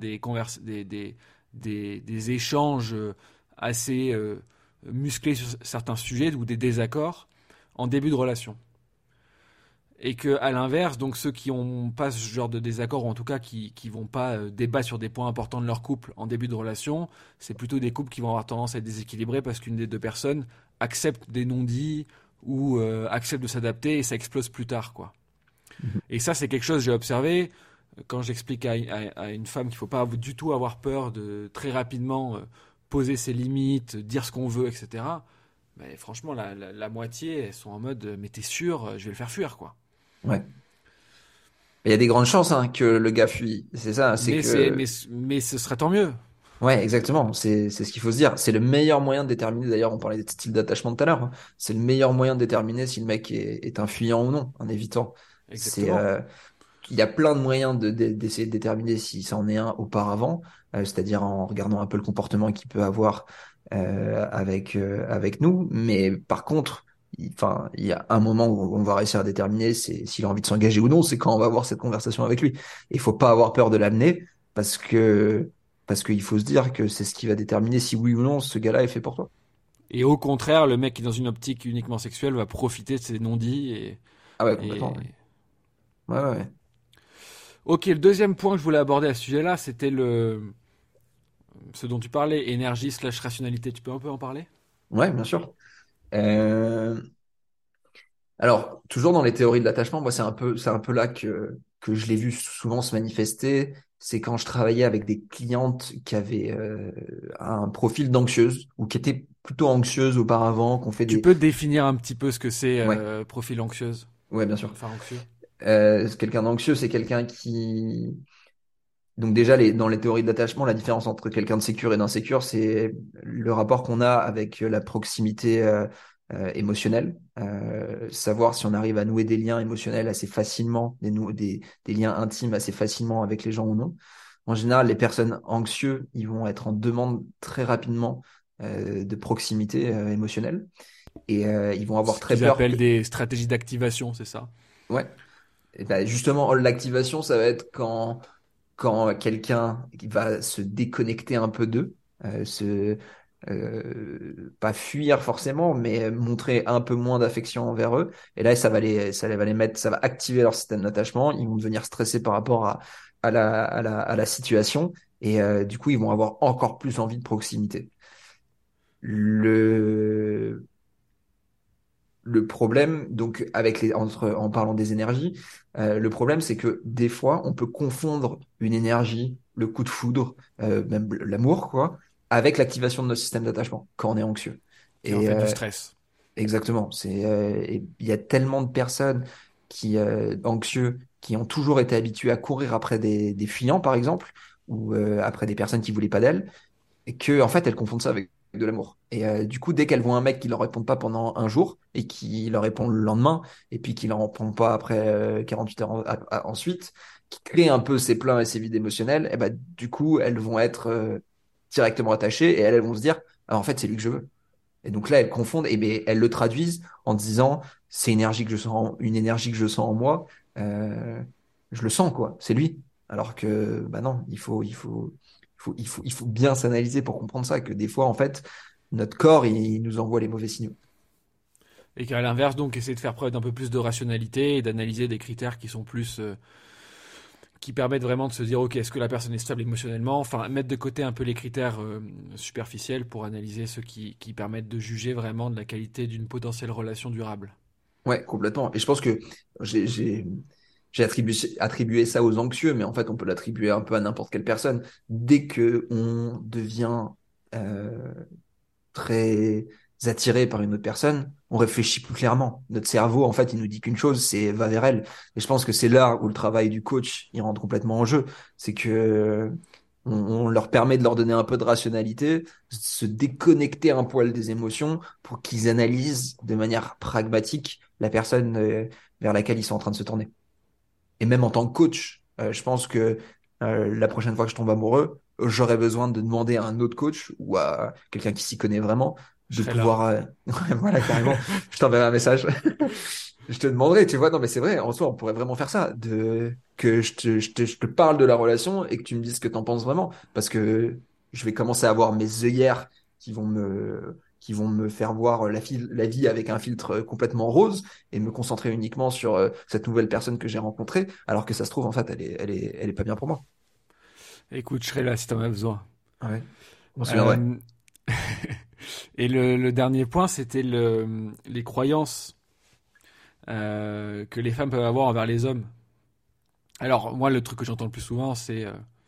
A: des échanges assez musclés sur certains sujets ou des désaccords en début de relation. Et que à l'inverse, donc ceux qui ont pas ce genre de désaccord, ou en tout cas qui vont pas débattre sur des points importants de leur couple en début de relation, c'est plutôt des couples qui vont avoir tendance à être déséquilibrés parce qu'une des deux personnes accepte des non-dits ou accepte de s'adapter et ça explose plus tard, quoi.
B: Mhm.
A: Et ça, c'est quelque chose que j'ai observé quand j'explique à une femme qu'il faut pas du tout avoir peur de très rapidement poser ses limites, dire ce qu'on veut, etc. Mais franchement, la moitié, elles sont en mode, mais t'es sûr, je vais le faire fuir, quoi.
B: Ouais. Il y a des grandes chances hein, que le gars fuit. C'est ça, c'est
A: Mais c'est,
B: que
A: mais ce serait tant mieux.
B: ouais, exactement. C'est ce qu'il faut se dire. C'est le meilleur moyen de déterminer. D'ailleurs, on parlait des styles d'attachement tout à l'heure, hein. C'est le meilleur moyen de déterminer si le mec est un fuyant ou non, en évitant. C'est
A: Exactement.
B: il y a plein de moyens d'essayer de déterminer si c'en est un auparavant, c'est-à-dire en regardant un peu le comportement qu'il peut avoir avec nous. Mais par contre, enfin, il y a un moment où on va réussir à déterminer c'est s'il a envie de s'engager ou non. C'est quand on va avoir cette conversation avec lui. Il faut pas avoir peur de l'amener parce que parce qu'il faut se dire que c'est ce qui va déterminer si oui ou non ce gars-là est fait pour toi.
A: Et au contraire, le mec qui est dans une optique uniquement sexuelle va profiter de ses non-dits
B: Ah ouais, complètement.
A: et...
B: Ouais, ouais, ouais. Ouais.
A: Ok, le deuxième point que je voulais aborder à ce sujet-là, c'était ce dont tu parlais, énergie/rationalité. Tu peux un peu en parler?
B: Ouais, bien sûr. Euh, Alors, toujours dans les théories de l'attachement, moi, c'est un peu là que je l'ai vu souvent se manifester. C'est quand je travaillais avec des clientes qui avaient un profil d'anxieuse ou qui étaient plutôt anxieuses auparavant, qu'on fait
A: Tu
B: des...
A: peux définir un petit peu ce que c'est
B: Ouais,
A: profil anxieuse,
B: ouais, bien sûr.
A: enfin anxieux.
B: Quelqu'un d'anxieux, c'est quelqu'un qui... Donc déjà, dans les théories de l'attachement, la différence entre quelqu'un de sécure et d'insécure, c'est le rapport qu'on a avec la proximité émotionnelle. Savoir si on arrive à nouer des liens émotionnels assez facilement, des liens intimes assez facilement avec les gens ou non. En général, les personnes anxieuses, ils vont être en demande très rapidement de proximité émotionnelle et ils vont avoir
A: Ce
B: très
A: qu'ils
B: peur que...
A: appellent des stratégies d'activation, c'est ça.
B: Ouais. Et ben justement, l'activation, ça va être quand quelqu'un va se déconnecter un peu d'eux, pas fuir forcément, mais montrer un peu moins d'affection envers eux. Et là, ça va les mettre, ça va activer leur système d'attachement. Ils vont devenir stressés par rapport à la situation. Et du coup, ils vont avoir encore plus envie de proximité. Le, le problème, donc, en parlant des énergies, le problème, c'est que des fois, on peut confondre une énergie, le coup de foudre, même l'amour, quoi, avec l'activation de notre système d'attachement quand on est anxieux.
A: Qui est en
B: Et
A: fait du stress.
B: exactement, et il y a tellement de personnes anxieux, qui ont toujours été habituées à courir après des fuyants, par exemple, ou après des personnes qui voulaient pas d'elles et que en fait elles confondent ça avec de l'amour. Et du coup, dès qu'elles voient un mec qui leur répond pas pendant un jour et qui leur répond le lendemain et puis qui leur répond pas après 48 heures ensuite, qui crée un peu ses pleins et ses vides émotionnels, et ben du coup elles vont être directement attachées et elles vont se dire ah, en fait c'est lui que je veux. Et donc là elles confondent et ben elles le traduisent en disant c'est une énergie que je sens en moi, euh, je le sens quoi, c'est lui. Alors que bah non, il faut bien s'analyser pour comprendre ça, que des fois, en fait, notre corps, il nous envoie les mauvais signaux.
A: Et qu'à l'inverse, donc, essayer de faire preuve d'un peu plus de rationalité et d'analyser des critères qui sont plus, qui permettent vraiment de se dire, ok, est-ce que la personne est stable émotionnellement? Enfin, mettre de côté un peu les critères superficiels pour analyser ceux qui permettent de juger vraiment de la qualité d'une potentielle relation durable.
B: Ouais, complètement. Et je pense que j'ai, j'ai, j'ai attribué ça aux anxieux, mais en fait, on peut l'attribuer un peu à n'importe quelle personne. Dès que on devient euh, très attiré par une autre personne, on réfléchit plus clairement. Notre cerveau, en fait, il nous dit qu'une chose, c'est va vers elle. Et je pense que c'est là où le travail du coach, il rentre complètement en jeu. C'est que on leur permet de leur donner un peu de rationalité, se déconnecter un poil des émotions pour qu'ils analysent de manière pragmatique la personne vers laquelle ils sont en train de se tourner. Et même en tant que coach, je pense que la prochaine fois que je tombe amoureux, j'aurais besoin de demander à un autre coach ou à quelqu'un qui s'y connaît vraiment
A: Je
B: de
A: serai là.
B: pouvoir, ouais, voilà, carrément, je t'enverrai un message. Je te demanderai, tu vois, non mais c'est vrai, en soi, on pourrait vraiment faire ça, que je te parle de la relation et que tu me dises ce que t'en penses vraiment, parce que je vais commencer à avoir mes œillères qui vont me faire voir la vie avec un filtre complètement rose et me concentrer uniquement sur cette nouvelle personne que j'ai rencontrée, alors que ça se trouve, en fait, elle est pas bien pour moi.
A: Écoute, je serai là si t'en as besoin.
B: Ouais, je m'en souviendrai.
A: Euh, et le dernier point, c'était les croyances que les femmes peuvent avoir envers les hommes. Alors, moi, le truc que j'entends le plus souvent, c'est,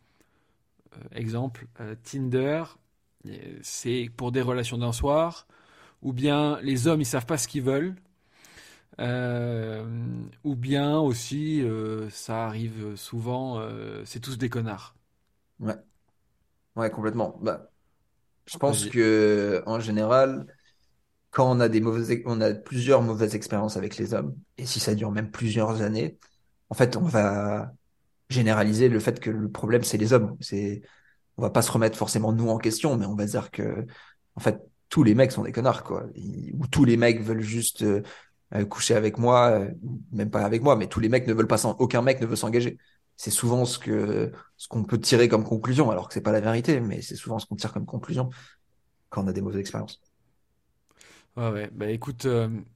A: exemple, Tinder, c'est pour des relations d'un soir, ou bien les hommes, ils savent pas ce qu'ils veulent, euh, ou bien aussi, ça arrive souvent, c'est tous des connards.
B: Ouais, ouais, complètement. Bah, je pense
A: Vas-y.
B: que en général, quand on a on a plusieurs mauvaises expériences avec les hommes, et si ça dure même plusieurs années, en fait, on va généraliser le fait que le problème c'est les hommes. On va pas se remettre forcément nous en question, mais on va dire que, en fait, tous les mecs sont des connards, quoi. Ou tous les mecs veulent juste coucher avec moi, même pas avec moi, mais tous les mecs ne veulent pas aucun mec ne veut s'engager. C'est souvent ce qu'on peut tirer comme conclusion, alors que c'est pas la vérité, mais c'est souvent ce qu'on tire comme conclusion quand on a des mauvaises expériences.
A: Ouais, ouais. Bah écoute,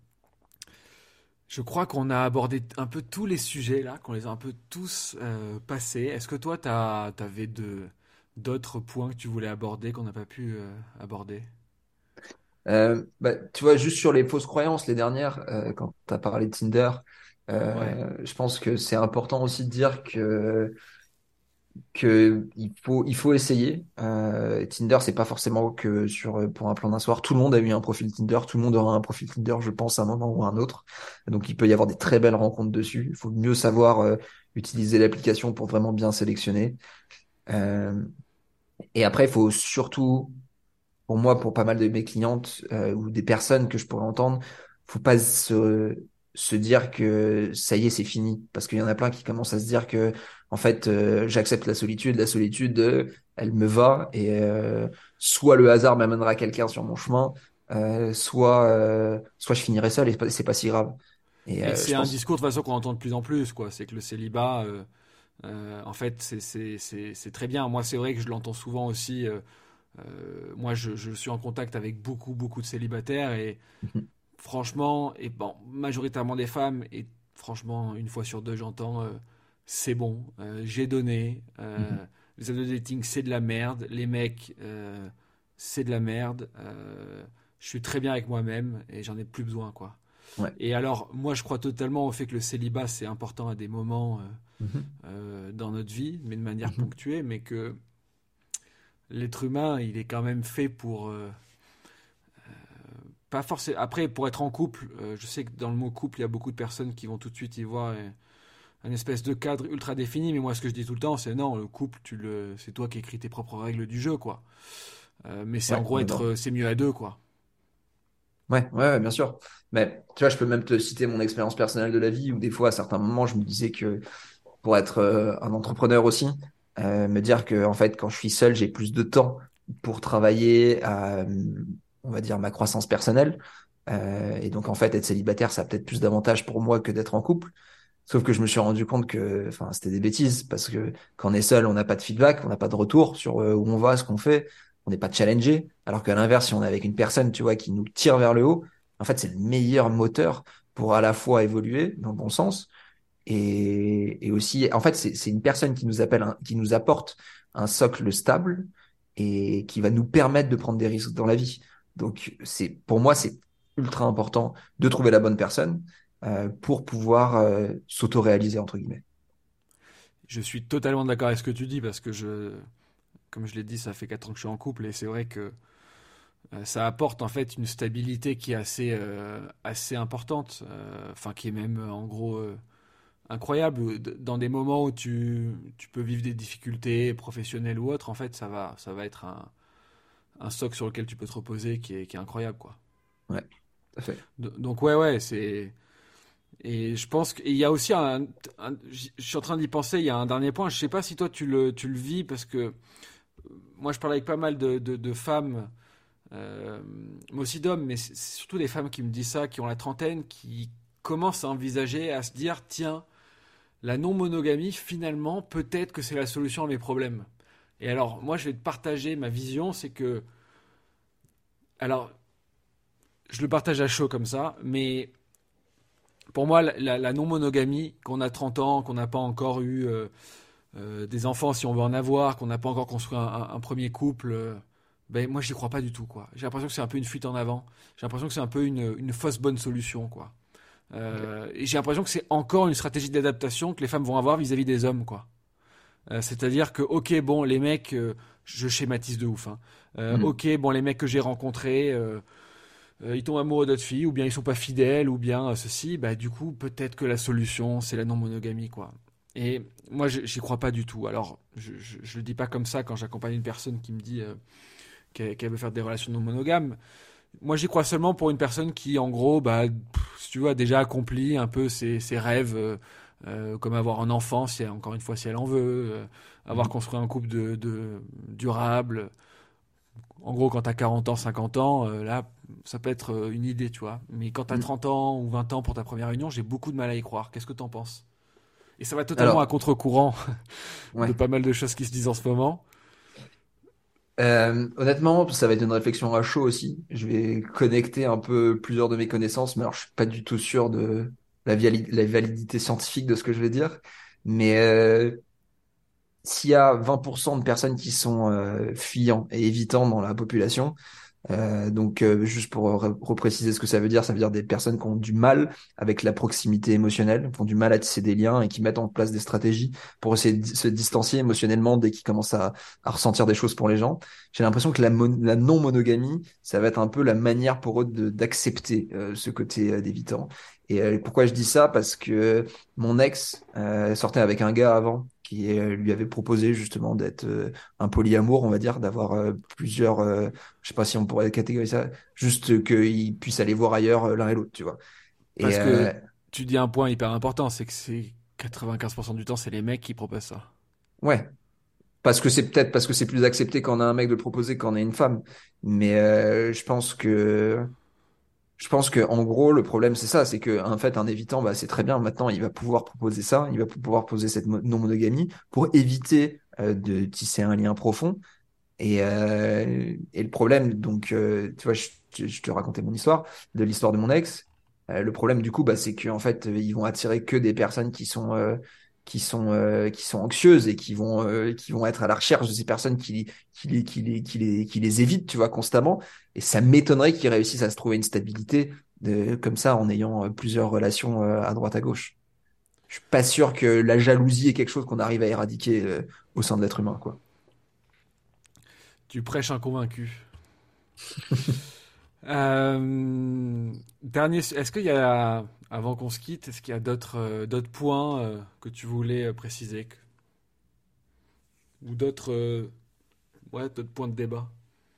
A: je crois qu'on a abordé un peu tous les sujets là, qu'on les a un peu tous passés. Est-ce que toi, t'avais d'autres points que tu voulais aborder qu'on n'a pas pu aborder?
B: Bah, tu vois, juste sur les fausses croyances, les dernières, quand tu as parlé de Tinder,
A: Ouais.
B: je pense que c'est important aussi de dire que il faut essayer. Tinder, c'est pas forcément que pour un plan d'un soir. Tout le monde a eu un profil Tinder, tout le monde aura un profil Tinder, je pense, à un moment ou à un autre. Donc, il peut y avoir des très belles rencontres dessus. Il faut mieux savoir utiliser l'application pour vraiment bien sélectionner. Euh, et après, il faut surtout pour moi, pour pas mal de mes clientes ou des personnes que je pourrais entendre, faut pas se dire que ça y est, c'est fini. Parce qu'il y en a plein qui commencent à se dire que, en fait, j'accepte la solitude, elle me va, et soit le hasard m'amènera quelqu'un sur mon chemin, soit je finirai seul et c'est pas si grave. Et
A: Et
B: je
A: c'est un
B: pense.
A: discours de toute façon qu'on entend de plus en plus, quoi. C'est que le célibat, en fait, c'est très bien. Moi, c'est vrai que je l'entends souvent aussi. Moi, je suis en contact avec beaucoup, beaucoup de célibataires et franchement, et bon, majoritairement des femmes, et franchement, une fois sur deux, j'entends c'est bon, j'ai donné. Les apps de dating, c'est de la merde. Les mecs, c'est de la merde. Je suis très bien avec moi-même et j'en ai plus besoin, quoi.
B: Ouais.
A: Et alors, moi, je crois totalement au fait que le célibat, c'est important à des moments
B: Mhm.
A: dans notre vie, mais de manière
B: Mhm.
A: ponctuée, mais que l'être humain, il est quand même fait pour pas forcément. Après, pour être en couple, je sais que dans le mot couple, il y a beaucoup de personnes qui vont tout de suite y voir un espèce de cadre ultra défini. Mais moi, ce que je dis tout le temps, c'est non, le couple, c'est toi qui écris tes propres règles du jeu, quoi. Mais c'est en
B: Ouais,
A: gros
B: complètement.
A: c'est mieux à deux, quoi.
B: Ouais, bien sûr. Mais tu vois, je peux même te citer mon expérience personnelle de la vie où des fois, à certains moments, je me disais que pour être un entrepreneur aussi, me dire que en fait, quand je suis seul, j'ai plus de temps pour travailler à, on va dire, ma croissance personnelle. Et donc, en fait, être célibataire, ça a peut-être plus d'avantages pour moi que d'être en couple. Sauf que je me suis rendu compte que, enfin, c'était des bêtises parce que quand on est seul, on n'a pas de feedback, on n'a pas de retour sur où on va, ce qu'on fait, on n'est pas challengé. Alors qu'à l'inverse, si on est avec une personne, tu vois, qui nous tire vers le haut, en fait, c'est le meilleur moteur pour à la fois évoluer dans le bon sens et aussi, en fait, c'est une personne qui nous appelle, qui nous apporte un socle stable et qui va nous permettre de prendre des risques dans la vie. Donc, pour moi, c'est ultra important de trouver la bonne personne pour pouvoir s'auto-réaliser, entre guillemets.
A: Je suis totalement d'accord avec ce que tu dis parce que comme je l'ai dit, ça fait 4 ans que je suis en couple et c'est vrai que ça apporte en fait une stabilité qui est assez importante, enfin qui est même en gros incroyable. Dans des moments où tu peux vivre des difficultés professionnelles ou autres, en fait, ça va être un socle sur lequel tu peux te reposer qui est incroyable, quoi.
B: Ouais, tout à fait.
A: Donc ouais, ouais, c'est. Et je pense qu'il y a aussi je suis en train d'y penser, il y a un dernier point, je sais pas si toi tu le vis, parce que moi je parle avec pas mal de femmes, euh, mais aussi d'hommes, mais c'est surtout des femmes qui me disent ça, qui ont la trentaine, qui commencent à envisager, à se dire, tiens, la non-monogamie, finalement, peut-être que c'est la solution à mes problèmes. Et alors, moi, je vais te partager ma vision, c'est que, alors, je le partage à chaud comme ça, mais pour moi, la non-monogamie, qu'on a 30 ans, qu'on n'a pas encore eu des enfants si on veut en avoir, qu'on n'a pas encore construit un premier couple, ben moi, j'y crois pas du tout, quoi. J'ai l'impression que c'est un peu une fuite en avant. J'ai l'impression que c'est un peu une fausse bonne solution, quoi.
B: Ok.
A: Et j'ai l'impression que c'est encore une stratégie d'adaptation que les femmes vont avoir vis-à-vis des hommes, quoi. C'est-à-dire que, ok, bon, les mecs, je schématise de ouf, hein.
B: Mhm.
A: Ok, bon, les mecs que j'ai rencontrés, ils tombent amoureux d'autres filles, ou bien ils sont pas fidèles, ou bien ceci, bah du coup peut-être que la solution c'est la non-monogamie quoi. Et moi j'y crois pas du tout. Alors je le dis pas comme ça quand j'accompagne une personne qui me dit qu'elle veut faire des relations non monogames. Moi j'y crois seulement pour une personne qui en gros bah si tu veux a déjà accompli un peu ses rêves. Comme avoir un enfant, si encore une fois si elle en veut, avoir
B: Mhm.
A: construit un couple de durable, en gros, quand t'as 40 ans, 50 ans, là, ça peut être une idée, tu vois. Mais quand t'as
B: Mhm.
A: 30 ans ou 20 ans pour ta première réunion, j'ai beaucoup de mal à y croire. Qu'est-ce que t'en penses? Et ça va totalement à
B: Alors,
A: contre-courant de
B: ouais.
A: pas mal de choses qui se disent en ce moment.
B: Honnêtement, ça va être une réflexion à chaud aussi. Je vais connecter un peu plusieurs de mes connaissances, mais alors je suis pas du tout sûr de la validité scientifique de ce que je vais dire. Mais s'il y a 20% de personnes qui sont fuyants et évitants dans la population, juste pour repréciser ce que ça veut dire des personnes qui ont du mal avec la proximité émotionnelle, qui ont du mal à tisser des liens et qui mettent en place des stratégies pour essayer de se distancier émotionnellement dès qu'ils commencent à ressentir des choses pour les gens. J'ai l'impression que la non-monogamie, ça va être un peu la manière pour eux d'accepter ce côté d'évitant. Et pourquoi je dis ça? Parce que mon ex sortait avec un gars avant qui lui avait proposé justement d'être un polyamour, on va dire, d'avoir plusieurs je sais pas si on pourrait catégoriser ça, juste qu'ils puissent aller voir ailleurs l'un et l'autre, tu vois. Et
A: Parce que tu dis un point hyper important, c'est que c'est 95% du temps, c'est les mecs qui proposent ça.
B: ouais, parce que c'est peut-être parce que c'est plus accepté quand on a un mec de le proposer qu'en a une femme. Mais je pense que en gros le problème c'est ça, c'est que en fait un évitant, bah c'est très bien. Maintenant il va pouvoir proposer ça, il va pouvoir poser cette non-monogamie pour éviter de tisser un lien profond. Et le problème, donc, tu vois, je te racontais mon histoire, de l'histoire de mon ex. Le problème, du coup, bah, c'est qu'en fait, ils vont attirer que des personnes qui sont anxieuses et qui vont être à la recherche de ces personnes qui les évitent, tu vois, constamment. Et ça m'étonnerait qu'ils réussissent à se trouver une stabilité comme ça en ayant plusieurs relations à droite à gauche. Je suis pas sûr que la jalousie est quelque chose qu'on arrive à éradiquer au sein de l'être humain, quoi.
A: Tu prêches un convaincu. Dernier, est-ce qu'il y a, avant qu'on se quitte, est-ce qu'il y a d'autres points que tu voulais préciser ou d'autres points de débat?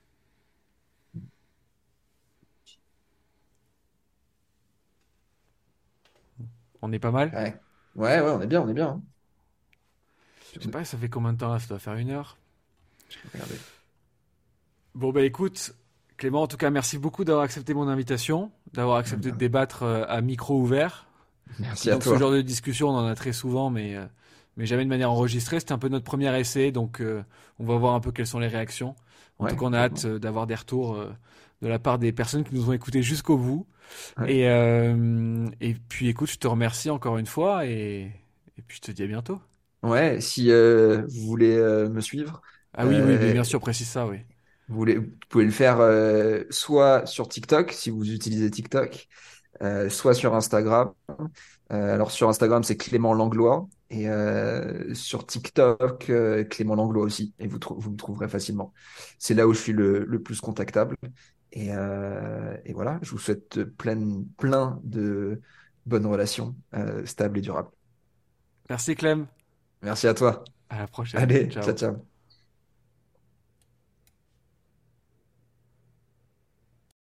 A: On est pas mal?
B: Ouais. Ouais, ouais, on est bien, on est bien, hein.
A: Je sais pas, ça fait combien de temps là? Ça doit faire 1 heure.
B: Je vais regarder.
A: Bon bah écoute, Clément, en tout cas, merci beaucoup d'avoir accepté mon invitation, d'avoir accepté de débattre à micro ouvert.
B: Merci à
A: Disons que ce
B: toi.
A: genre de discussion, on en a très souvent, mais jamais de manière enregistrée. C'était un peu notre premier essai, donc on va voir un peu quelles sont les réactions. En tout
B: Ouais,
A: cas, on a hâte
B: complètement.
A: d'avoir des retours de la part des personnes qui nous ont écoutés jusqu'au bout.
B: Ouais.
A: Et puis écoute, je te remercie encore une fois et puis je te dis à bientôt.
B: Ouais, si vous voulez me suivre,
A: Ah oui, oui, mais
B: euh,
A: bien sûr, précise ça, oui.
B: vous pouvez le faire soit sur TikTok, si vous utilisez TikTok, soit sur Instagram. Alors sur Instagram, c'est Clément Langlois. Et sur TikTok, Clément Langlois aussi. Et vous me trouverez facilement. C'est là où je suis le plus contactable. Et voilà, je vous souhaite plein de bonnes relations stables et durables.
A: Merci Clem,
B: Merci à toi.
A: à la prochaine.
B: Allez, ciao,
A: Ciao.
B: ciao.